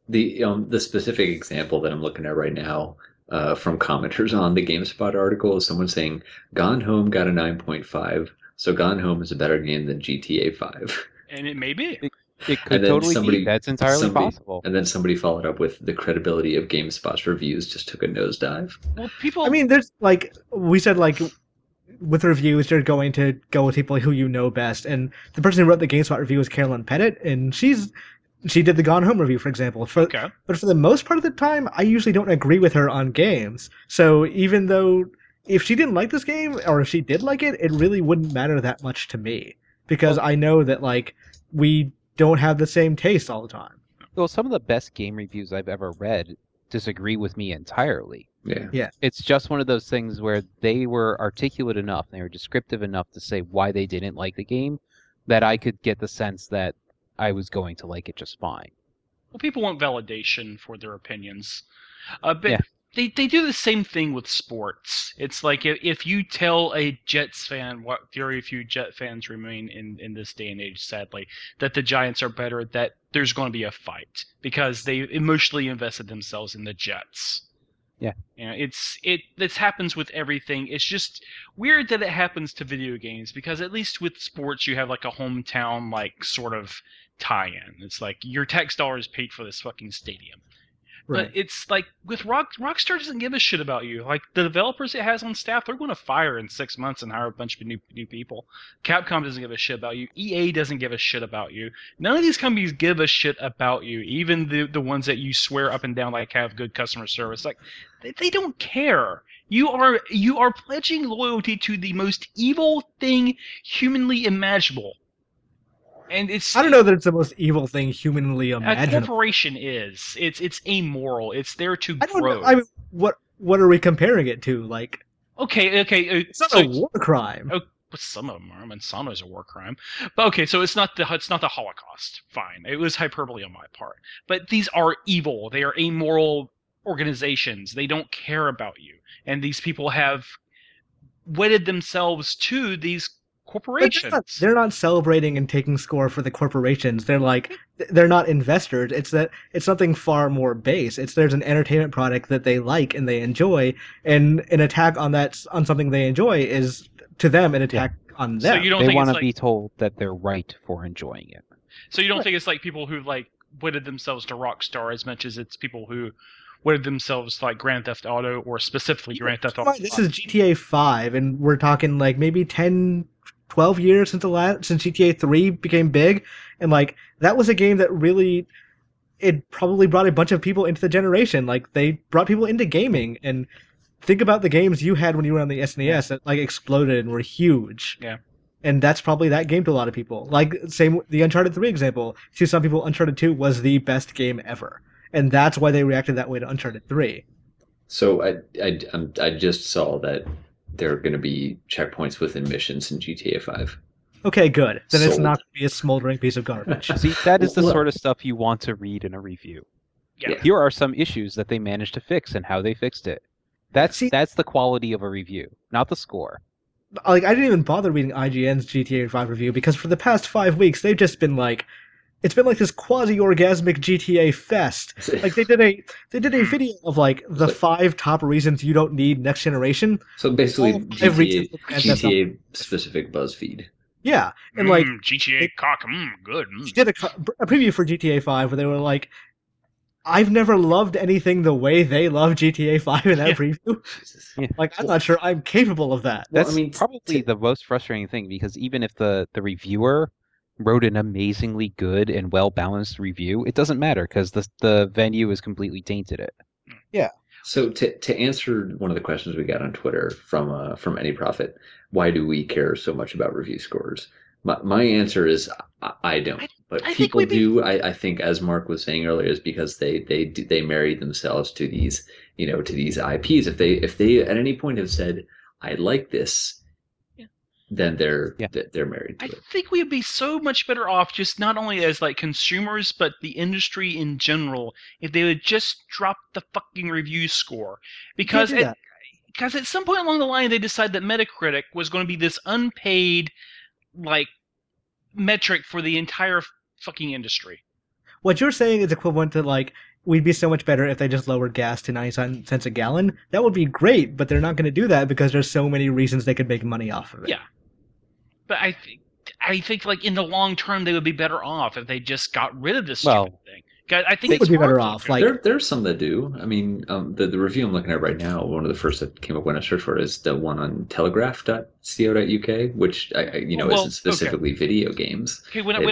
The specific example that I'm looking at right now from commenters on the GameSpot article is someone saying Gone Home got a 9.5, so Gone Home is a better game than GTA 5. And it may be. It could And then totally somebody- be. That's entirely possible. And then somebody followed up with the credibility of GameSpot's reviews just took a nosedive. Well, people. I mean, there's, like, we said, like, with reviews, you're going to go with people who you know best. And the person who wrote the GameSpot review is Carolyn Pettit, and she did the Gone Home review, for example. okay. But for the most part of the time, I usually don't agree with her on games. So even though if she didn't like this game, or if she did like it, it really wouldn't matter that much to me. Because I know that, like, we don't have the same taste all the time. Well, some of the best game reviews I've ever read disagree with me entirely. Yeah. It's just one of those things where they were articulate enough, they were descriptive enough to say why they didn't like the game, that I could get the sense that I was going to like it just fine. Well, people want validation for their opinions. But Yeah. they do the same thing with sports. It's like if you tell a Jets fan, what very few Jet fans remain in this day and age, sadly, that the Giants are better, that there's going to be a fight because they emotionally invested themselves in the Jets. Yeah. You know, this happens with everything. It's just weird that it happens to video games because at least with sports you have like a hometown like sort of tie-in. It's like your tax dollars paid for this fucking stadium. But it's like with Rockstar doesn't give a shit about you. Like the developers it has on staff, they're going to fire in 6 months and hire a bunch of new people. Capcom doesn't give a shit about you. EA doesn't give a shit about you. None of these companies give a shit about you. Even the ones that you swear up and down like have good customer service, like they don't care. You are pledging loyalty to the most evil thing humanly imaginable. And it's I don't know that it's the most evil thing humanly a imaginable. corporation is. It's amoral. It's there to I don't grow. know. I mean, what are we comparing it to? Like, Okay. it's not So, a war crime. some of them are. Monsanto is a war crime, but okay, so it's not the Holocaust. Fine, it was hyperbole on my part. But these are evil. They are amoral organizations. They don't care about you, and these people have wedded themselves to these But corporations. they're not celebrating and taking score for the corporations. They're like, they're not investors. It's something far more base. There's an entertainment product that they like and they enjoy, and an attack on something they enjoy is to them an attack on So them. you don't They think want it's to like be told that they're right for enjoying it. so you don't think it's like people who like wedded themselves to Rockstar as much as it's people who wedded themselves to like Grand Theft Auto or specifically Grand Theft Auto. This is GTA 5, and we're talking like maybe 10, 12 years since GTA 3 became big, and like that was a game that really, it probably brought a bunch of people into the generation. Like they brought people into gaming, and think about the games you had when you were on the SNES that like exploded and were huge. Yeah. And that's probably that game to a lot of people. Like same the Uncharted 3 example. To some people, Uncharted 2 was the best game ever, and that's why they reacted that way to Uncharted 3. So I just saw that there are going to be checkpoints within missions in GTA 5. Okay, good. Then it's Sold. not going to be a smoldering piece of garbage. See, that is the Well, sort of stuff you want to read in a review. Yeah. Here are some issues that they managed to fix and how they fixed it. That's the quality of a review, not the score. Like, I didn't even bother reading IGN's GTA 5 review because for the past 5 weeks they've just been like, it's been like this quasi-orgasmic GTA fest. Like they did a video of like the 5 top reasons you don't need next generation. So basically, All 5 reasons GTA, and that's not- GTA specific BuzzFeed. Yeah, and like GTA cock, good. she did a preview for GTA 5 where they were like, I've never loved anything the way they love GTA 5 in that Yeah. preview. Jesus. Yeah. Like, I'm not sure I'm capable of that. Well, That's I mean, probably the most frustrating thing because even if the reviewer wrote an amazingly good and well balanced review, it doesn't matter because the venue has completely tainted it. So to answer one of the questions we got on Twitter from Any Profit, why do we care so much about review scores? My answer is I don't, but I think people we'd be- do. I think, as Mark was saying earlier, is because they married themselves to these to these IPs. If they at any point have said I like this, Yeah. then they're Yeah. they're married to I it. think we'd be so much better off just not only as like consumers but the industry in general if they would just drop the fucking review score because You can't do at some point along the line they decided that Metacritic was going to be this unpaid like metric for the entire fucking industry. What you're saying is equivalent to like, we'd be so much better if they just lowered gas to 99 cents a gallon. That would be great, but they're not going to do that because there's so many reasons they could make money off of it. Yeah. But I think like in the long term they would be better off if they just got rid of this Well, stupid thing. 'Cause I think They it's would be better hard off, to- like- There's some that do. I mean, the review I'm looking at right now, one of the first that came up when I searched for it is the one on telegraph.co.uk, which Well, isn't okay. specifically video games. Okay, when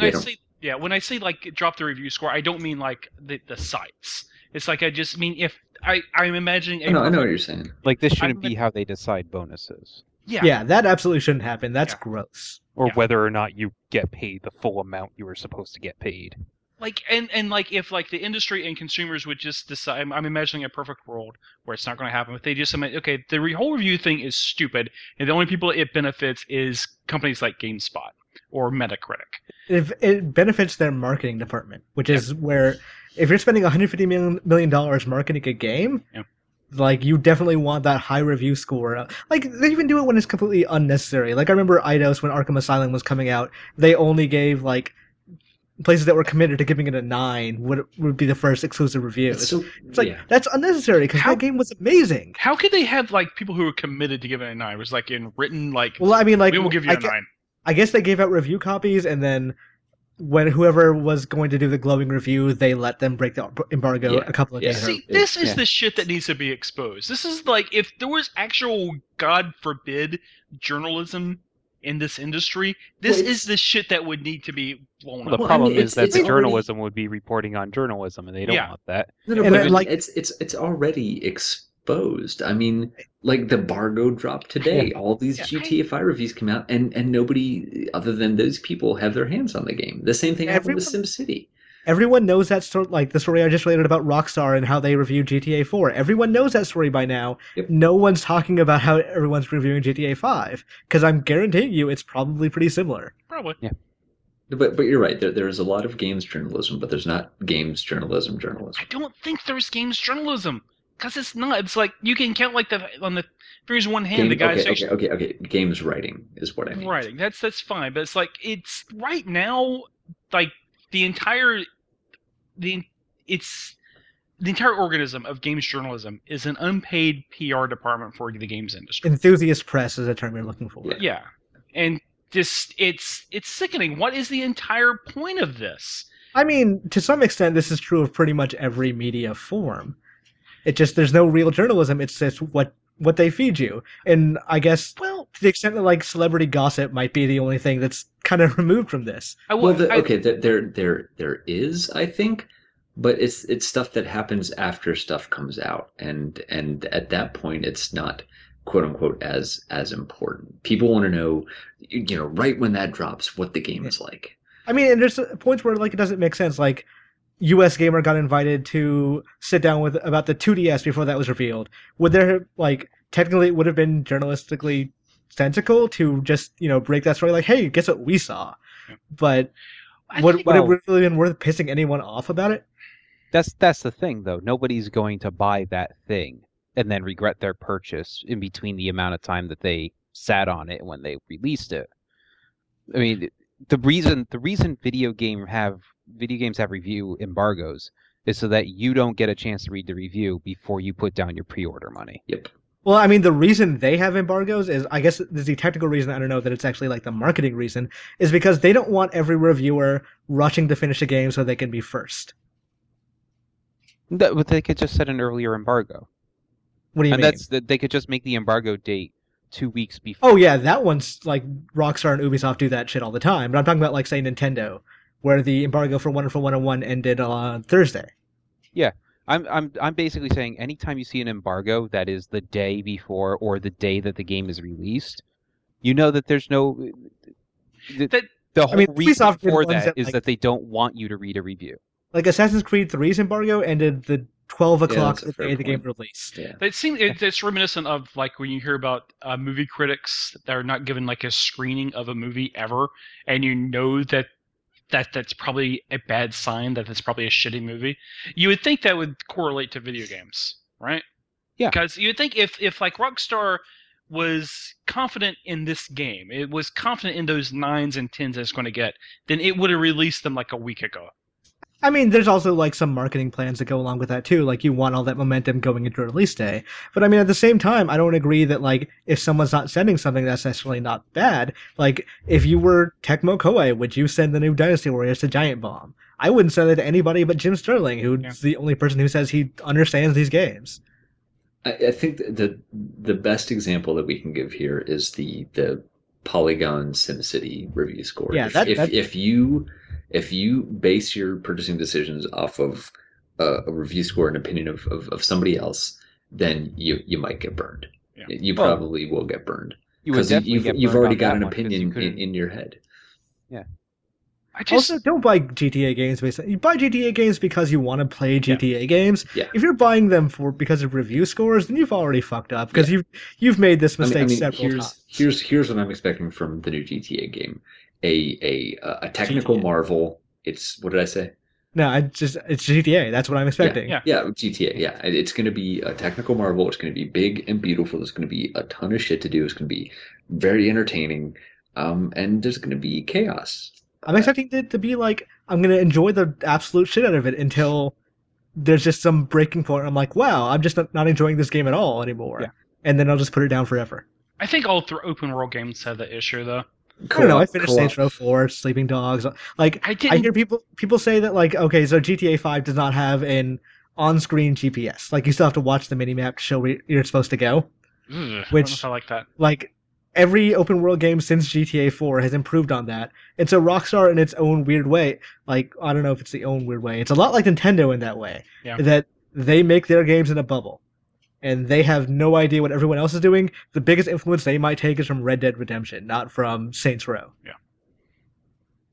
I say like drop the review score, I don't mean like the sites. It's like I just mean if I'm imagining. I know what you're saying. Like this shouldn't I'm- be how they decide bonuses Yeah, that absolutely shouldn't happen. That's Yeah. gross. or Yeah. whether or not you get paid the full amount you were supposed to get paid. Like and like if like the industry and consumers would just decide. I'm imagining a perfect world where it's not going to happen. But they just admit, okay, the whole review thing is stupid, and the only people it benefits is companies like GameSpot or Metacritic. It benefits their marketing department, which is where if you're spending $150 million marketing a game, Yeah. like you definitely want that high review score. Like they even do it when it's completely unnecessary. Like I remember Eidos when Arkham Asylum was coming out, they only gave like places that were committed to giving it a 9 would be the first exclusive review. It's so It's like yeah. that's unnecessary because How- that game was amazing. How could they have like people who were committed to giving it a 9? It was like in written like Well, I mean, like we will give you I a gue- 9. I guess they gave out review copies, and then when whoever was going to do the glowing review, they let them break the embargo Yeah. a couple of Yeah. days. See, it- this is yeah. the shit that needs to be exposed. This is like if there was actual, God forbid, journalism in this industry, this Well, is the shit that would need to be blown Well, the up. Well, I problem mean, is that it's the already- journalism would be reporting on journalism, and they don't Yeah. want that. No, And but I- I like- mean, it's already exposed. I mean, like the Bargo dropped today. All these Yeah, GTA 5 reviews come out, and nobody other than those people have their hands on the game. The same thing happened with Everyone- SimCity. Everyone knows that story, like the story I just related about Rockstar and how they review GTA 4. Everyone knows that story by now. Yep. No one's talking about how everyone's reviewing GTA 5 because I'm guaranteeing you it's probably pretty similar. Probably. But you're right. There's a lot of games journalism, but there's not games journalism. I don't think there's games journalism because it's not. It's like you can count like on the fingers of one hand. The guys okay. Games writing is what I mean. writing. That's fine, but it's like it's right now like the entire organism of games journalism is an unpaid PR department for the games industry. Enthusiast press is a term you're looking for. Yeah, and just it's sickening. What is the entire point of this? I mean, to some extent, this is true of pretty much every media form. It just there's no real journalism. It's just what they feed you, and I guess to the extent that like celebrity gossip might be the only thing that's kind of removed from this. There is, I think, but it's stuff that happens after stuff comes out, and at that point, it's not quote unquote as important. People want to know, right when that drops, what the game is like. I mean, and there's points where like it doesn't make sense. Like, US Gamer got invited to sit down with about the 2DS before that was revealed. Would there technically it would have been journalistically sensical to just break that story like, hey, guess what we saw? But would it really been worth pissing anyone off about it? That's the thing, though. Nobody's going to buy that thing and then regret their purchase in between the amount of time that they sat on it when they released it. I mean, the reason video games have review embargoes is so that you don't get a chance to read the review before you put down your pre-order money. Yep. Well, I mean, the reason they have embargoes is, I guess there's the technical reason, I don't know that it's actually like the marketing reason, is because they don't want every reviewer rushing to finish a game so they can be first. But they could just set an earlier embargo. What do you mean? They could just make the embargo date 2 weeks before. Oh yeah, that one's like Rockstar and Ubisoft do that shit all the time. But I'm talking about like say Nintendo, where the embargo for Wonderful 101 ended on Thursday. Yeah, I'm basically saying anytime you see an embargo that is the day before or the day that the game is released, you know that there's no. The whole reason for that is that they don't want you to read a review. Like Assassin's Creed 3's embargo ended the 12 o'clock the day the game released. Yeah. It's reminiscent of like when you hear about movie critics that are not given like a screening of a movie ever, and you know that's probably a bad sign, that it's probably a shitty movie. You would think that would correlate to video games, right? Yeah. Because you would think if like Rockstar was confident in this game, it was confident in those 9s and 10s it's going to get, then it would have released them like a week ago. I mean, there's also like some marketing plans that go along with that too. Like you want all that momentum going into release day. But I mean, at the same time, I don't agree that like if someone's not sending something, that's necessarily not bad. Like if you were Tecmo Koei, would you send the new Dynasty Warriors to Giant Bomb? I wouldn't send it to anybody but Jim Sterling, who's the only person who says he understands these games. I think the best example that we can give here is the Polygon SimCity review score. Yeah, if you base your purchasing decisions off of a review score and opinion of somebody else, then you might get burned. Yeah. You probably will get burned because you've already got an opinion in your head. Yeah. Also, don't buy GTA games. You buy GTA games because you want to play GTA games. Yeah. If you're buying them because of review scores, then you've already fucked up because you've made this mistake several times. Here's what I'm expecting from the new GTA game. A technical GTA. Marvel. It's what did I say? No, it's GTA. That's what I'm expecting. Yeah, GTA. Yeah, it's going to be a technical marvel. It's going to be big and beautiful. There's going to be a ton of shit to do. It's going to be very entertaining. And there's going to be chaos. I'm expecting it to be like I'm going to enjoy the absolute shit out of it until there's just some breaking point. I'm like, wow, I'm just not enjoying this game at all anymore. Yeah. And then I'll just put it down forever. I think all open world games have that issue though. I don't know. I finished Saints Row 4, Sleeping Dogs. Like I hear people say that like, okay, so GTA 5 does not have an on-screen GPS. Like you still have to watch the minimap to show where you're supposed to go. Which I don't know if I like that. Like every open world game since GTA 4 has improved on that. And so Rockstar, in its own weird way, like I don't know if it's the own weird way. It's a lot like Nintendo in that way. Yeah. That they make their games in a bubble. And they have no idea what everyone else is doing. The biggest influence they might take is from Red Dead Redemption, not from Saints Row. Yeah.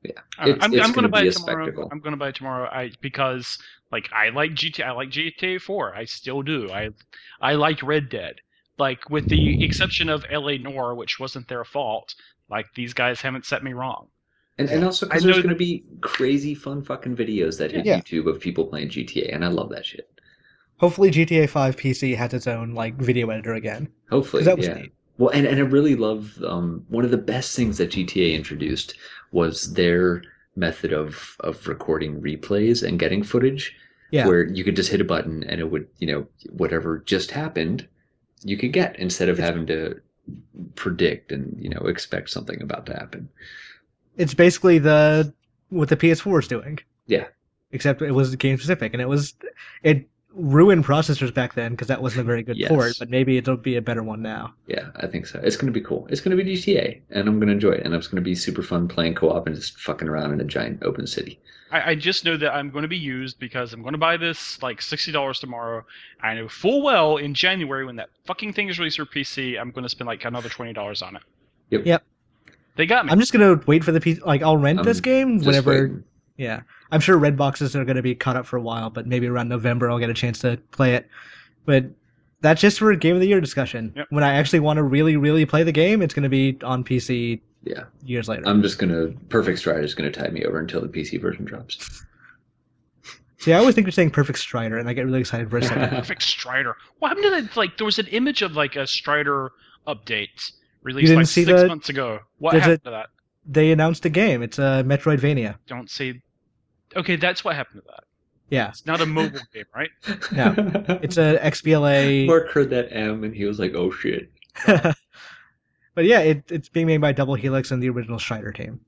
I'm going to buy be it a tomorrow. spectacle. I'm going to buy it tomorrow. Because like I like GTA. I like GTA 4. I still do. I liked Red Dead. Like with the exception of LA Noire, which wasn't their fault. Like these guys haven't set me wrong. And also I because know there's going to be crazy fun fucking videos that hit Yeah. YouTube of people playing GTA, and I love that shit. Hopefully, GTA 5 PC has its own like video editor again. Hopefully, 'Cause that was yeah. neat. Well, and I really love one of the best things that GTA introduced was their method of recording replays and getting footage, Yeah. where you could just hit a button and it would, whatever just happened, you could get instead of having to predict and expect something about to happen. It's basically what the PS4 is doing. Yeah. Except it was game specific, and it ruined processors back then because that wasn't a very good Yes. port. But maybe it'll be a better one now. Yeah, I think so. It's going to be cool. It's going to be GTA, and I'm going to enjoy it, and it's going to be super fun playing co-op and just fucking around in a giant open city. I just know that I'm going to be used because I'm going to buy this like $60 tomorrow. I know full well in January when that fucking thing is released for PC, I'm going to spend like another $20 on it. Yep. They got me. I'm just gonna wait for the PC. Like I'll rent this I'm game Just whenever. waiting. Yeah, I'm sure red boxes are gonna be caught up for a while, but maybe around November I'll get a chance to play it. But that's just for Game of the Year discussion. Yep. When I actually want to really, really play the game, it's gonna be on PC. Yeah. Years later. I'm just gonna Perfect Stride is gonna tide me over until the PC version drops. See, I always think you're saying Perfect Strider, and I get really excited for a second. Perfect Strider. What happened to that? Like, there was an image of like a Strider update released didn't like see 6 that? months ago. What There's happened to that? They announced a game. It's a Metroidvania. Don't say. Okay, that's what happened to that. Yeah, It's not a mobile game, right? No. it's a XBLA. Mark heard that M and he was like, "Oh shit!" But yeah, it's being made by Double Helix and the original Strider team.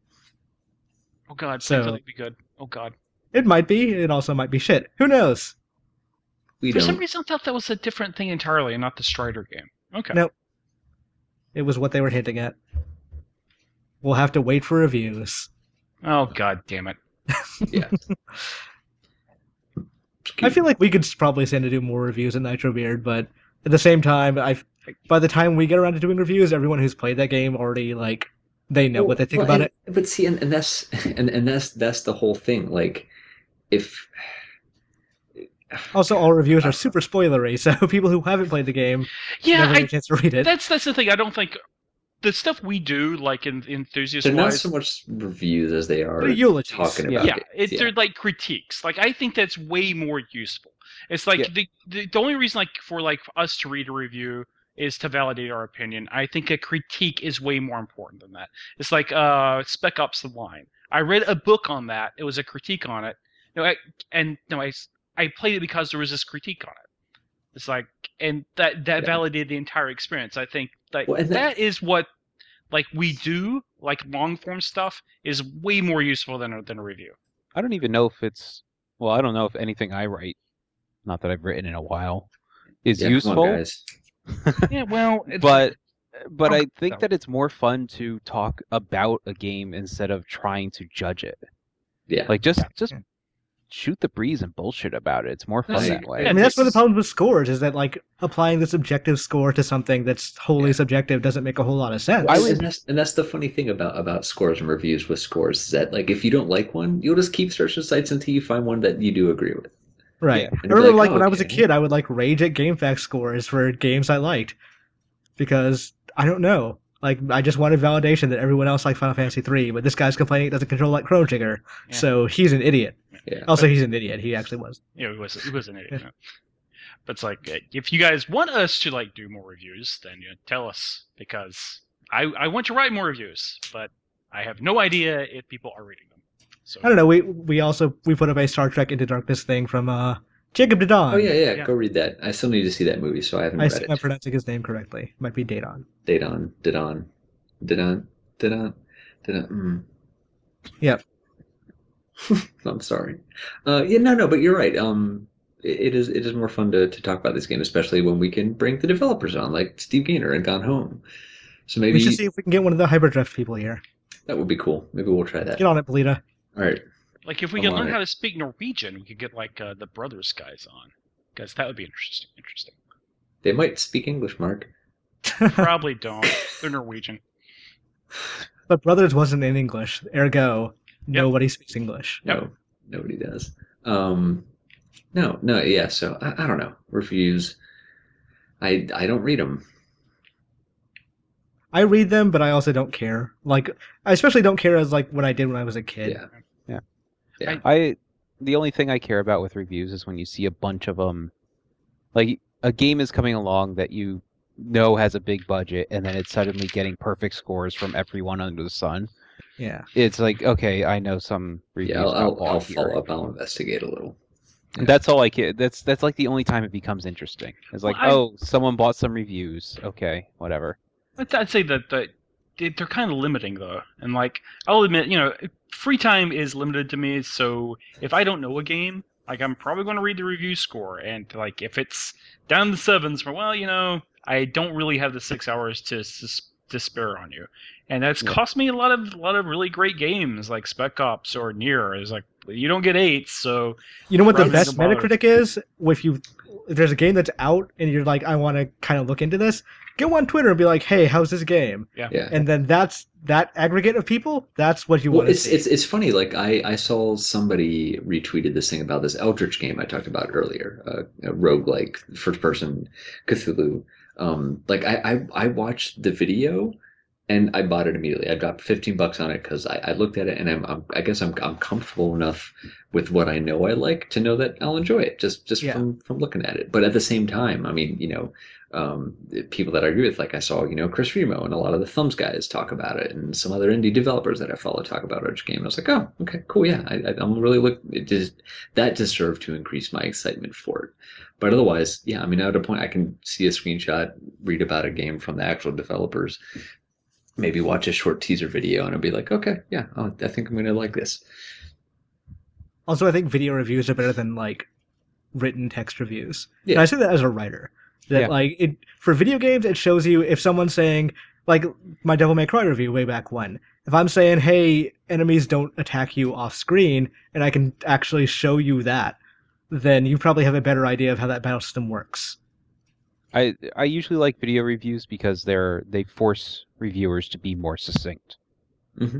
Oh god, So- so it'd be good. Oh god. It might be. It also might be shit. Who knows? We For some don't. reason, I thought that was a different thing entirely, and not the Strider game. Okay. No. It was what they were hinting at. We'll have to wait for reviews. Oh god damn it. Yeah. I feel like we could probably stand to do more reviews in Nitro Beard, but at the same time, by the time we get around to doing reviews, everyone who's played that game already they know what they think about it. But see, and that's the whole thing. Like, if Also, all reviews are super spoilery, so people who haven't played the game Yeah, never get a chance to read it. that's the thing. I don't think the stuff we do, like in enthusiast they're not wise, so much reviews as they are They're eulogies. talking Yeah. about yeah, it. they're like critiques. Like I think that's way more useful. It's like Yeah. the only reason like for like us to read a review is to validate our opinion. I think a critique is way more important than that. It's like Spec Ops: The Line. I read a book on that. It was a critique on it. I played it because there was this critique on it. It's like, and that validated the entire experience. I think like Well, and that is what like we do, like long form stuff is way more useful than a review. I don't even know if it's. Well, I don't know if anything I write, not that I've written in a while, is Yeah, come on, useful. guys. Yeah, well, it's, But Oh, I think so- that it's more fun to talk about a game instead of trying to judge it. Yeah. Like just Yeah. shoot the breeze and bullshit about it. It's more fun I- that way. I mean, that's one of the problems with scores, is that applying the subjective score to something that's wholly subjective doesn't make a whole lot of sense. And that's the funny thing about scores and reviews with scores is that like if you don't like one, you'll just keep searching sites until you find one that you do agree with. Right. Yeah. I And be remember like, when I was a okay. kid, I would rage at GameFAQs scores for games I liked. Because, I don't know, I just wanted validation that everyone else liked Final Fantasy III, but this guy's complaining it doesn't control like Chrono Trigger. Yeah. So he's an idiot. Yeah. Also, he's an idiot. He actually was. he was an idiot. Yeah. But it's like if you guys want us to like do more reviews, then tell us because I want to write more reviews, but I have no idea if people are reading them. So I don't know, we put up a Star Trek Into Darkness thing from Jacob Dedon. Oh yeah, Yeah. go read that. I still need to see that movie, so I haven't I read assume I'm it. pronouncing his name correctly. Might be Dedon. Didon. Yep. I'm sorry. No, but you're right. It is more fun to talk about this game, especially when we can bring the developers on, like Steve Gaynor and Gone Home. So maybe We should see if we can get one of the Hyperdrift people here. that would be cool. Maybe we'll try that. Get on it, Belita. All right. like if we I'm could on learn it. how to speak Norwegian, we could get like the Brothers guys on because that would be interesting. They might speak English, Mark. Probably don't. They're Norwegian. But Brothers wasn't in English, ergo, Yep. nobody speaks English. No, nobody does. No, yeah. So I don't know. Reviews. I don't read them. I read them, but I also don't care. Like, I especially don't care as like what I did when I was a kid. Yeah. The only thing I care about with reviews is when you see a bunch of them, like a game is coming along that you know has a big budget, and then it's suddenly getting perfect scores from everyone under the sun. Yeah. It's like, okay, I know some reviews Yeah, got I'll bought follow here. up. I'll investigate a little. Yeah. That's all I care. That's like the only time it becomes interesting. It's like, Well, someone bought some reviews. Okay, whatever. I'd say that they're kind of limiting though, and like I'll admit, free time is limited to me. So if I don't know a game, like I'm probably going to read the review score, and like if it's down the sevens, I don't really have the 6 hours to spare on you, and that's Yeah. cost me a lot of really great games like Spec Ops or Nier. It's like you don't get 8, so You know what the Rather best than bother. Metacritic is? If there's a game that's out and you're like, I want to kind of look into this, go on Twitter and be like, hey, how's this game? Yeah. And then that aggregate of people, that's what you Well, want to it's see. it's funny. Like I saw somebody retweeted this thing about this Eldritch game I talked about earlier, a roguelike first person Cthulhu. Like I watched the video and I bought it immediately. I dropped $15 on it because I looked at it and I guess I'm comfortable enough with what I know I like to know that I'll enjoy it just Yeah. from looking at it. But at the same time, I mean, people that I agree with, like I saw, Chris Remo and a lot of the Thumbs guys talk about it, and some other indie developers that I follow talk about Eldritch game. I was like, oh, okay, cool, yeah. I'm really that just served to increase my excitement for it. But otherwise, yeah, I mean, at a point, I can see a screenshot, read about a game from the actual developers, maybe watch a short teaser video, and I'll be like, okay, yeah, I think I'm gonna like this. Also, I think video reviews are better than like written text reviews. Yeah. And I say that as a writer. That Yeah. like it for video games, it shows you if someone's saying like my Devil May Cry review way back when. If I'm saying, hey, enemies don't attack you off screen, and I can actually show you that, then you probably have a better idea of how that battle system works. I usually like video reviews because they force reviewers to be more succinct. Mm-hmm.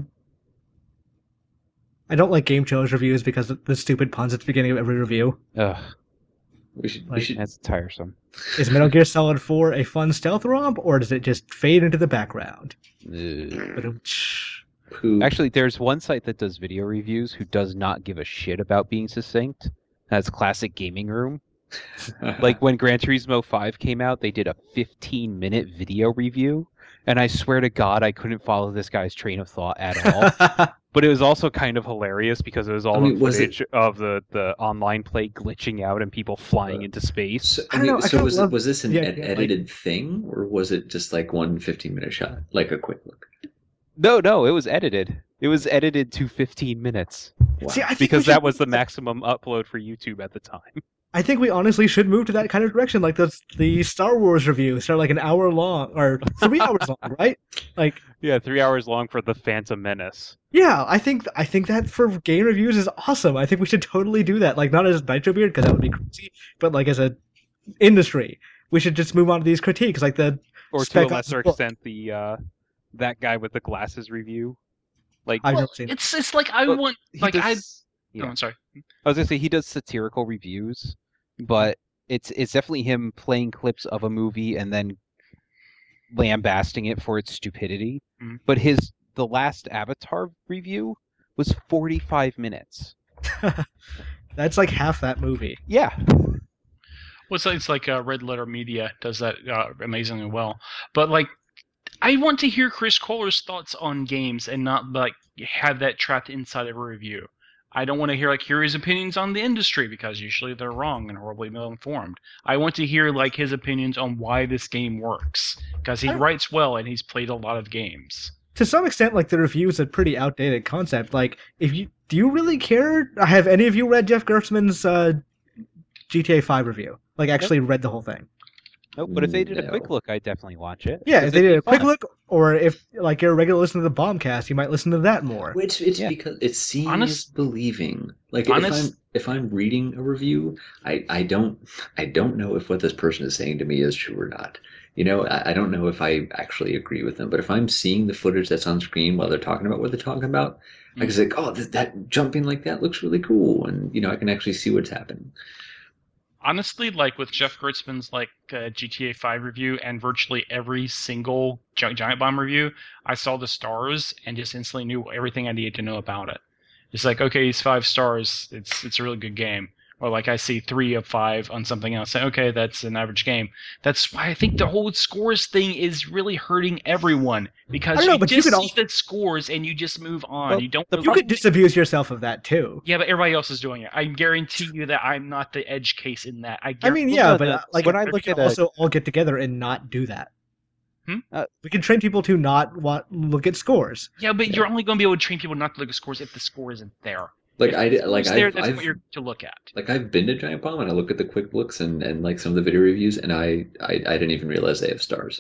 I don't like Game Chillers reviews because of the stupid puns at the beginning of every review. Ugh, We should Like- that's tiresome. Is Metal Gear Solid 4 a fun stealth romp, or does it just fade into the background? Ugh. Ba-dum-tsh. poop. Actually, there's one site that does video reviews who does not give a shit about being succinct. That's Classic Gaming Room. Like when Gran Turismo 5 came out, they did a 15-minute video review, and I swear to God, I couldn't follow this guy's train of thought at all. But it was also kind of hilarious because it was all I mean, the was it- footage of the online play glitching out and people flying into space. So, I don't know, I kinda was love was this an the idea, like- edited thing, or was it just like one 15-minute shot, like a quick look? No, it was edited. It was edited to 15 minutes Wow. See, I think because we should that was the maximum upload for YouTube at the time. I think we honestly should move to that kind of direction, like the Star Wars reviews are like an hour long or 3 hours long, right? Like, Yeah, 3 hours long for the Phantom Menace. yeah, I think that for game reviews is awesome. I think we should totally do that. Like, not as Nitro Beard because that would be crazy, but like as a industry, we should just move on to these critiques, like the Or to Spec a Ops lesser book. extent, the that guy with the glasses review. Like I've Well, never seen it. it's like I Well, want he like I. does- yeah. Oh, I'm sorry. I was gonna say he does satirical reviews, but it's definitely him playing clips of a movie and then lambasting it for its stupidity. Mhm. But the last Avatar review was 45 minutes. That's like half that movie. Yeah. Well, it's like Red Letter Media does that amazingly well. But like, I want to hear Chris Kohler's thoughts on games and not like have that trapped inside of a review. I don't want to hear his opinions on the industry because usually they're wrong and horribly ill-informed. I want to hear like his opinions on why this game works because he writes well and he's played a lot of games. To some extent, like the review is a pretty outdated concept. Like, do you really care? Have any of you read Jeff Gerstmann's GTA 5 review? Like, actually read the whole thing? Nope, but if they did a No. quick look, I'd definitely watch it. Yeah, 'Cause if they it'd did be a quick fun. look, or if like you're a regular listener to the Bombcast, you might listen to that more. It's Yeah. because it seems Honest- believing. Like honest- if I'm reading a review, I don't know if what this person is saying to me is true or not. I don't know if I actually agree with them, but if I'm seeing the footage that's on screen while they're talking about what they're talking about, I can say, oh, that jumping like that looks really cool, and I can actually see what's happening. Honestly, like with Jeff Gertzman's GTA 5 review and virtually every single Giant Bomb review, I saw the stars and just instantly knew everything I needed to know about it. It's like, okay, it's 5 stars. It's a really good game. Or like I see 3 of 5 on something else. Okay, that's an average game. That's why I think the whole scores thing is really hurting everyone because I don't know, but you just could see the scores and you just move on. Well, you don't. You could disabuse yourself of that too. Yeah, but everybody else is doing it. I guarantee you that I'm not the edge case in that. I mean, Well, yeah, no, but no, like when I we look can at also all get together and not do that. Hmm? We can train people to not look at scores. Yeah, but you're only going to be able to train people not to look at scores if the score isn't there. Like It's there, that's what you're to look at. Like I've been to Giant Bomb and I look at the quick looks and like some of the video reviews, and I didn't even realize they have stars.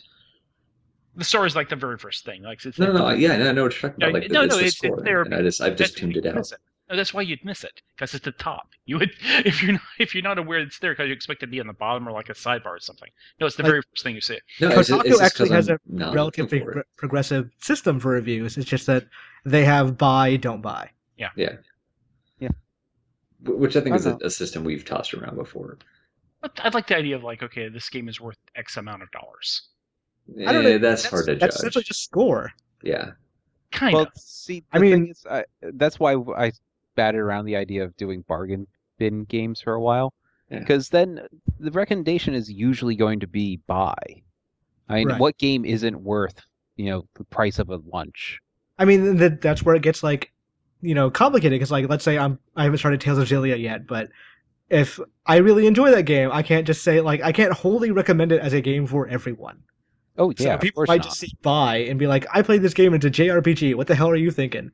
The star is like the very first thing. Like it's No, like, yeah, I know what you're talking about. Like no, it's the it's score, there. and I've just That's tuned why it you'd out. miss it. No, that's why you'd miss it because it's the top. You would if you're not aware it's there because you expect it to be on the bottom or like a sidebar or something. No, it's the very first thing you see. No, Kotaku actually has a not relatively looking for it. progressive system for reviews. It's just that they have buy, don't buy. Yeah. Yeah. Which I think I is know. a system we've tossed around before. But I like the idea of like, okay, this game is worth X amount of dollars. I don't know. That's hard to That's judge. essentially just score. Yeah. Kind Well, of. see, I the mean- thing is, that's why I batted around the idea of doing bargain bin games for a while, Yeah. because then the recommendation is usually going to be buy. I mean, Right. what game isn't worth the price of a lunch? I mean, that's where it gets complicated. Because let's say I haven't started Tales of Xillia yet, but if I really enjoy that game, I can't just say I can't wholly recommend it as a game for everyone. Oh So yeah, of people course might not. just see buy and be like, I played this game, it's a JRPG. What the hell are you thinking?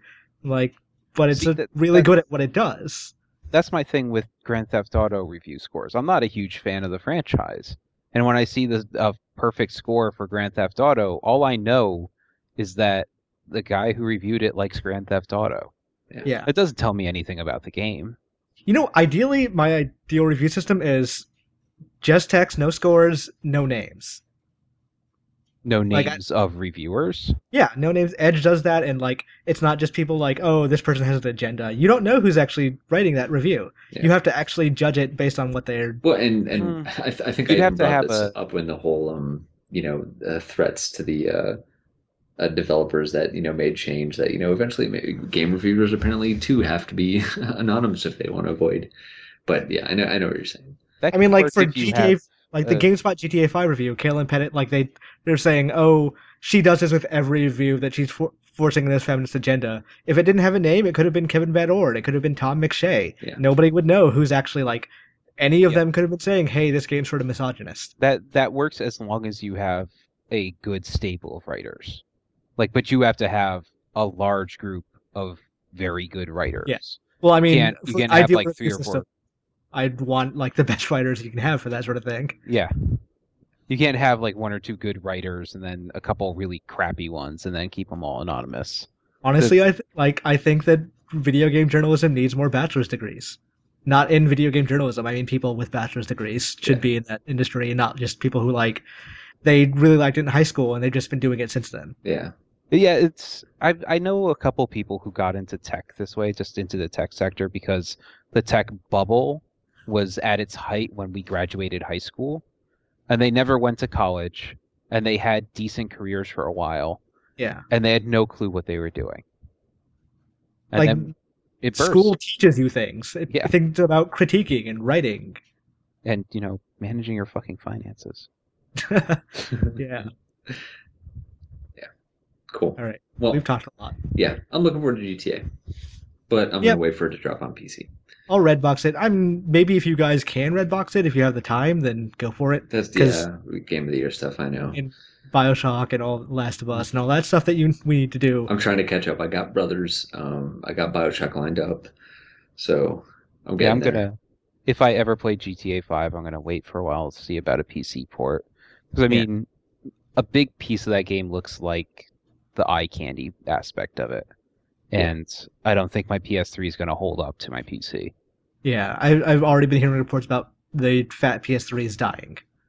But it's See, really good at what it does. That's my thing with Grand Theft Auto review scores. I'm not a huge fan of the franchise, and when I see the perfect score for Grand Theft Auto, all I know is that the guy who reviewed it likes Grand Theft Auto. Yeah. It doesn't tell me anything about the game. Ideally, my ideal review system is just text, no scores, no names. No Like, names of reviewers. Yeah, no names. Edge does that, and it's not just people oh, this person has an agenda. You don't know who's actually writing that review. Yeah. You have to actually judge it based on what they're. Well, and I think I You'd have even to brought have this up when the whole threats to the developers that made change that eventually game reviewers apparently too have to be anonymous if they want to avoid. But yeah, I know what you're saying. That I mean, can work for if you GTA, have, the GameSpot GTA 5 review, Kaylin Pettit, they're saying, oh, she does this with every review that she's forcing this feminist agenda. If it didn't have a name, it could have been Kevin Van Ord. It could have been Tom McShay. Yeah. Nobody would know who's actually any of Yeah. them could have been saying, hey, this game's sort of misogynist. that works as long as you have a good stable of writers. But you have to have a large group of very good writers. Yes. Well, I mean, You for can't have ideal 3 review or 4. system, I'd want the best writers you can have for that sort of thing. Yeah. You can't have 1 or 2 good writers and then a couple really crappy ones and then keep them all anonymous. Honestly, I think that video game journalism needs more bachelor's degrees. Not in video game journalism. I mean, people with bachelor's degrees should be in that industry, and not just people who they really liked it in high school and they've just been doing it since then. Yeah. But yeah, I know a couple people who got into tech this way, just into the tech sector, because the tech bubble was at its height when we graduated high school, and they never went to college, and they had decent careers for a while, Yeah. and they had no clue what they were doing. And Like, then it burst. School teaches you things. Yeah. Things about critiquing and writing. And managing your fucking finances. Yeah. Cool. All right. Well, We've talked a lot. yeah, I'm looking forward to GTA, but I'm Yep. gonna wait for it to drop on PC. I'll redbox it. Maybe if you guys can redbox it, if you have the time, then go for it. That's 'Cause- game of the year stuff. I know. And BioShock and all Last of Us and all that stuff that we need to do. I'm trying to catch up. I got Brothers. I got BioShock lined up, so I'm Yeah, getting I'm there. gonna. If I ever play GTA 5, I'm gonna wait for a while to see about a PC port. Because I mean, a big piece of that game looks like the eye candy aspect of it, and I don't think my PS3 is gonna hold up to my PC. Yeah, I've already been hearing reports about the fat PS3 is dying.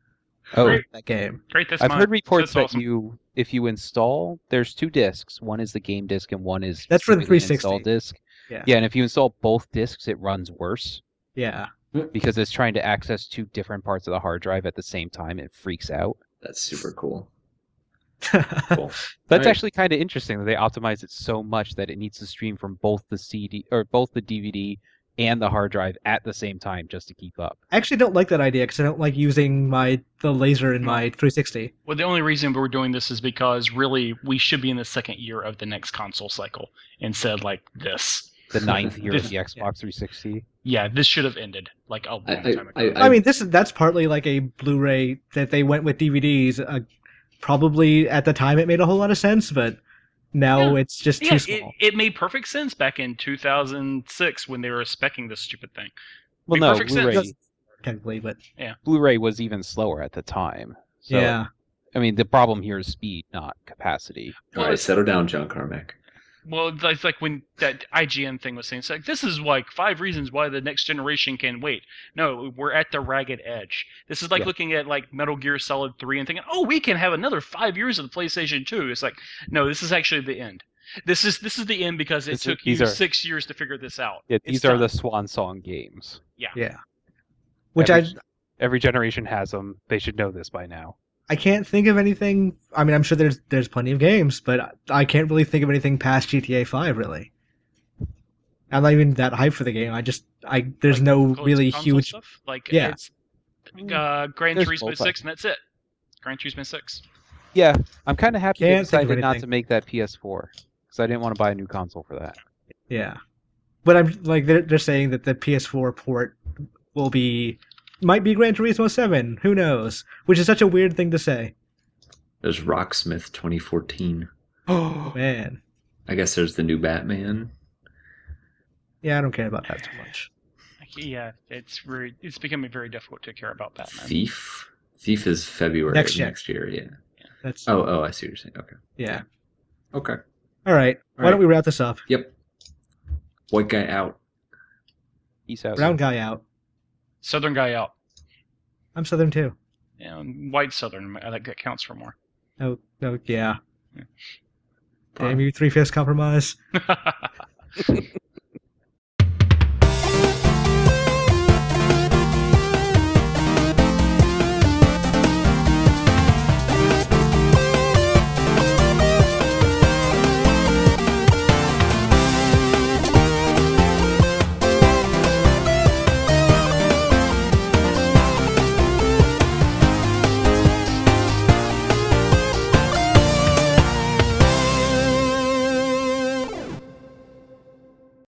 Oh, Great. that game. Great, that's I've mine. heard reports That's that awesome. if you install, there's 2 discs. One is the game disc and one is That's for the specifically an install 360. disc. Yeah. Yeah, and if you install both discs, it runs worse Yeah. because it's trying to access 2 different parts of the hard drive at the same time. It freaks out. That's super cool. Cool. That's Right. actually kind of interesting that they optimize it so much that it needs to stream from both the CD or both the DVD and the hard drive at the same time just to keep up. I actually don't like that idea because I don't like using the laser in my 360. Well, the only reason we're doing this is because really we should be in the second year of the next console cycle instead of like this. The 9th year of This- the Xbox 360. Yeah, this should have ended like a long time ago. I mean, that's partly like a Blu-ray that they went with DVDs. Probably at the time it made a whole lot of sense, but now it's just too Yeah, small. it made perfect sense back in 2006 when they were specing this stupid thing. Well, Made no, perfect sense. Blu-ray, Technically, but Blu-ray was even slower at the time. So, yeah. I mean, the problem here is speed, not capacity. All right, settle down, John Carmack. Well, it's like when that IGN thing was saying, it's like, this is like 5 reasons why the next generation can wait. No, we're at the ragged edge. This is like Yeah. looking at like Metal Gear Solid 3 and thinking, oh, we can have another 5 years of the PlayStation 2. It's like, no, this is actually the end. This is the end because it took you these are- 6 years to figure this out. Yeah, It's these are done. the swan song games. Yeah. Which Every generation has them. They should know this by now. I can't think of anything. I mean, I'm sure there's plenty of games, but I can't really think of anything past GTA 5 really. I'm not even that hyped for the game. There's Like, no console really stuff? huge. Like, Yeah. it's Gran There's Turismo multi. 6 and that's it. Gran Turismo 6. Yeah, I'm kind of happy they Can't think of decided not anything. to make that PS4 because I didn't want to buy a new console for that. Yeah, but I'm like they're saying that the PS4 port might be Gran Turismo 7. Who knows? Which is such a weird thing to say. There's Rocksmith 2014. Oh man. I guess there's the new Batman. Yeah, I don't care about that too much. Yeah, it's becoming very difficult to care about Batman. Thief. Thief is February Next of gen. next year. Yeah. That's Oh, I see what you're saying. Okay. yeah. Okay. All right. Why right. don't we wrap this up? Yep. White guy out. Peace out. Brown guy out. Southern guy out. I'm Southern too. White Southern. I think that counts for more. Oh, yeah. Yeah. Damn you, 3/5 compromise.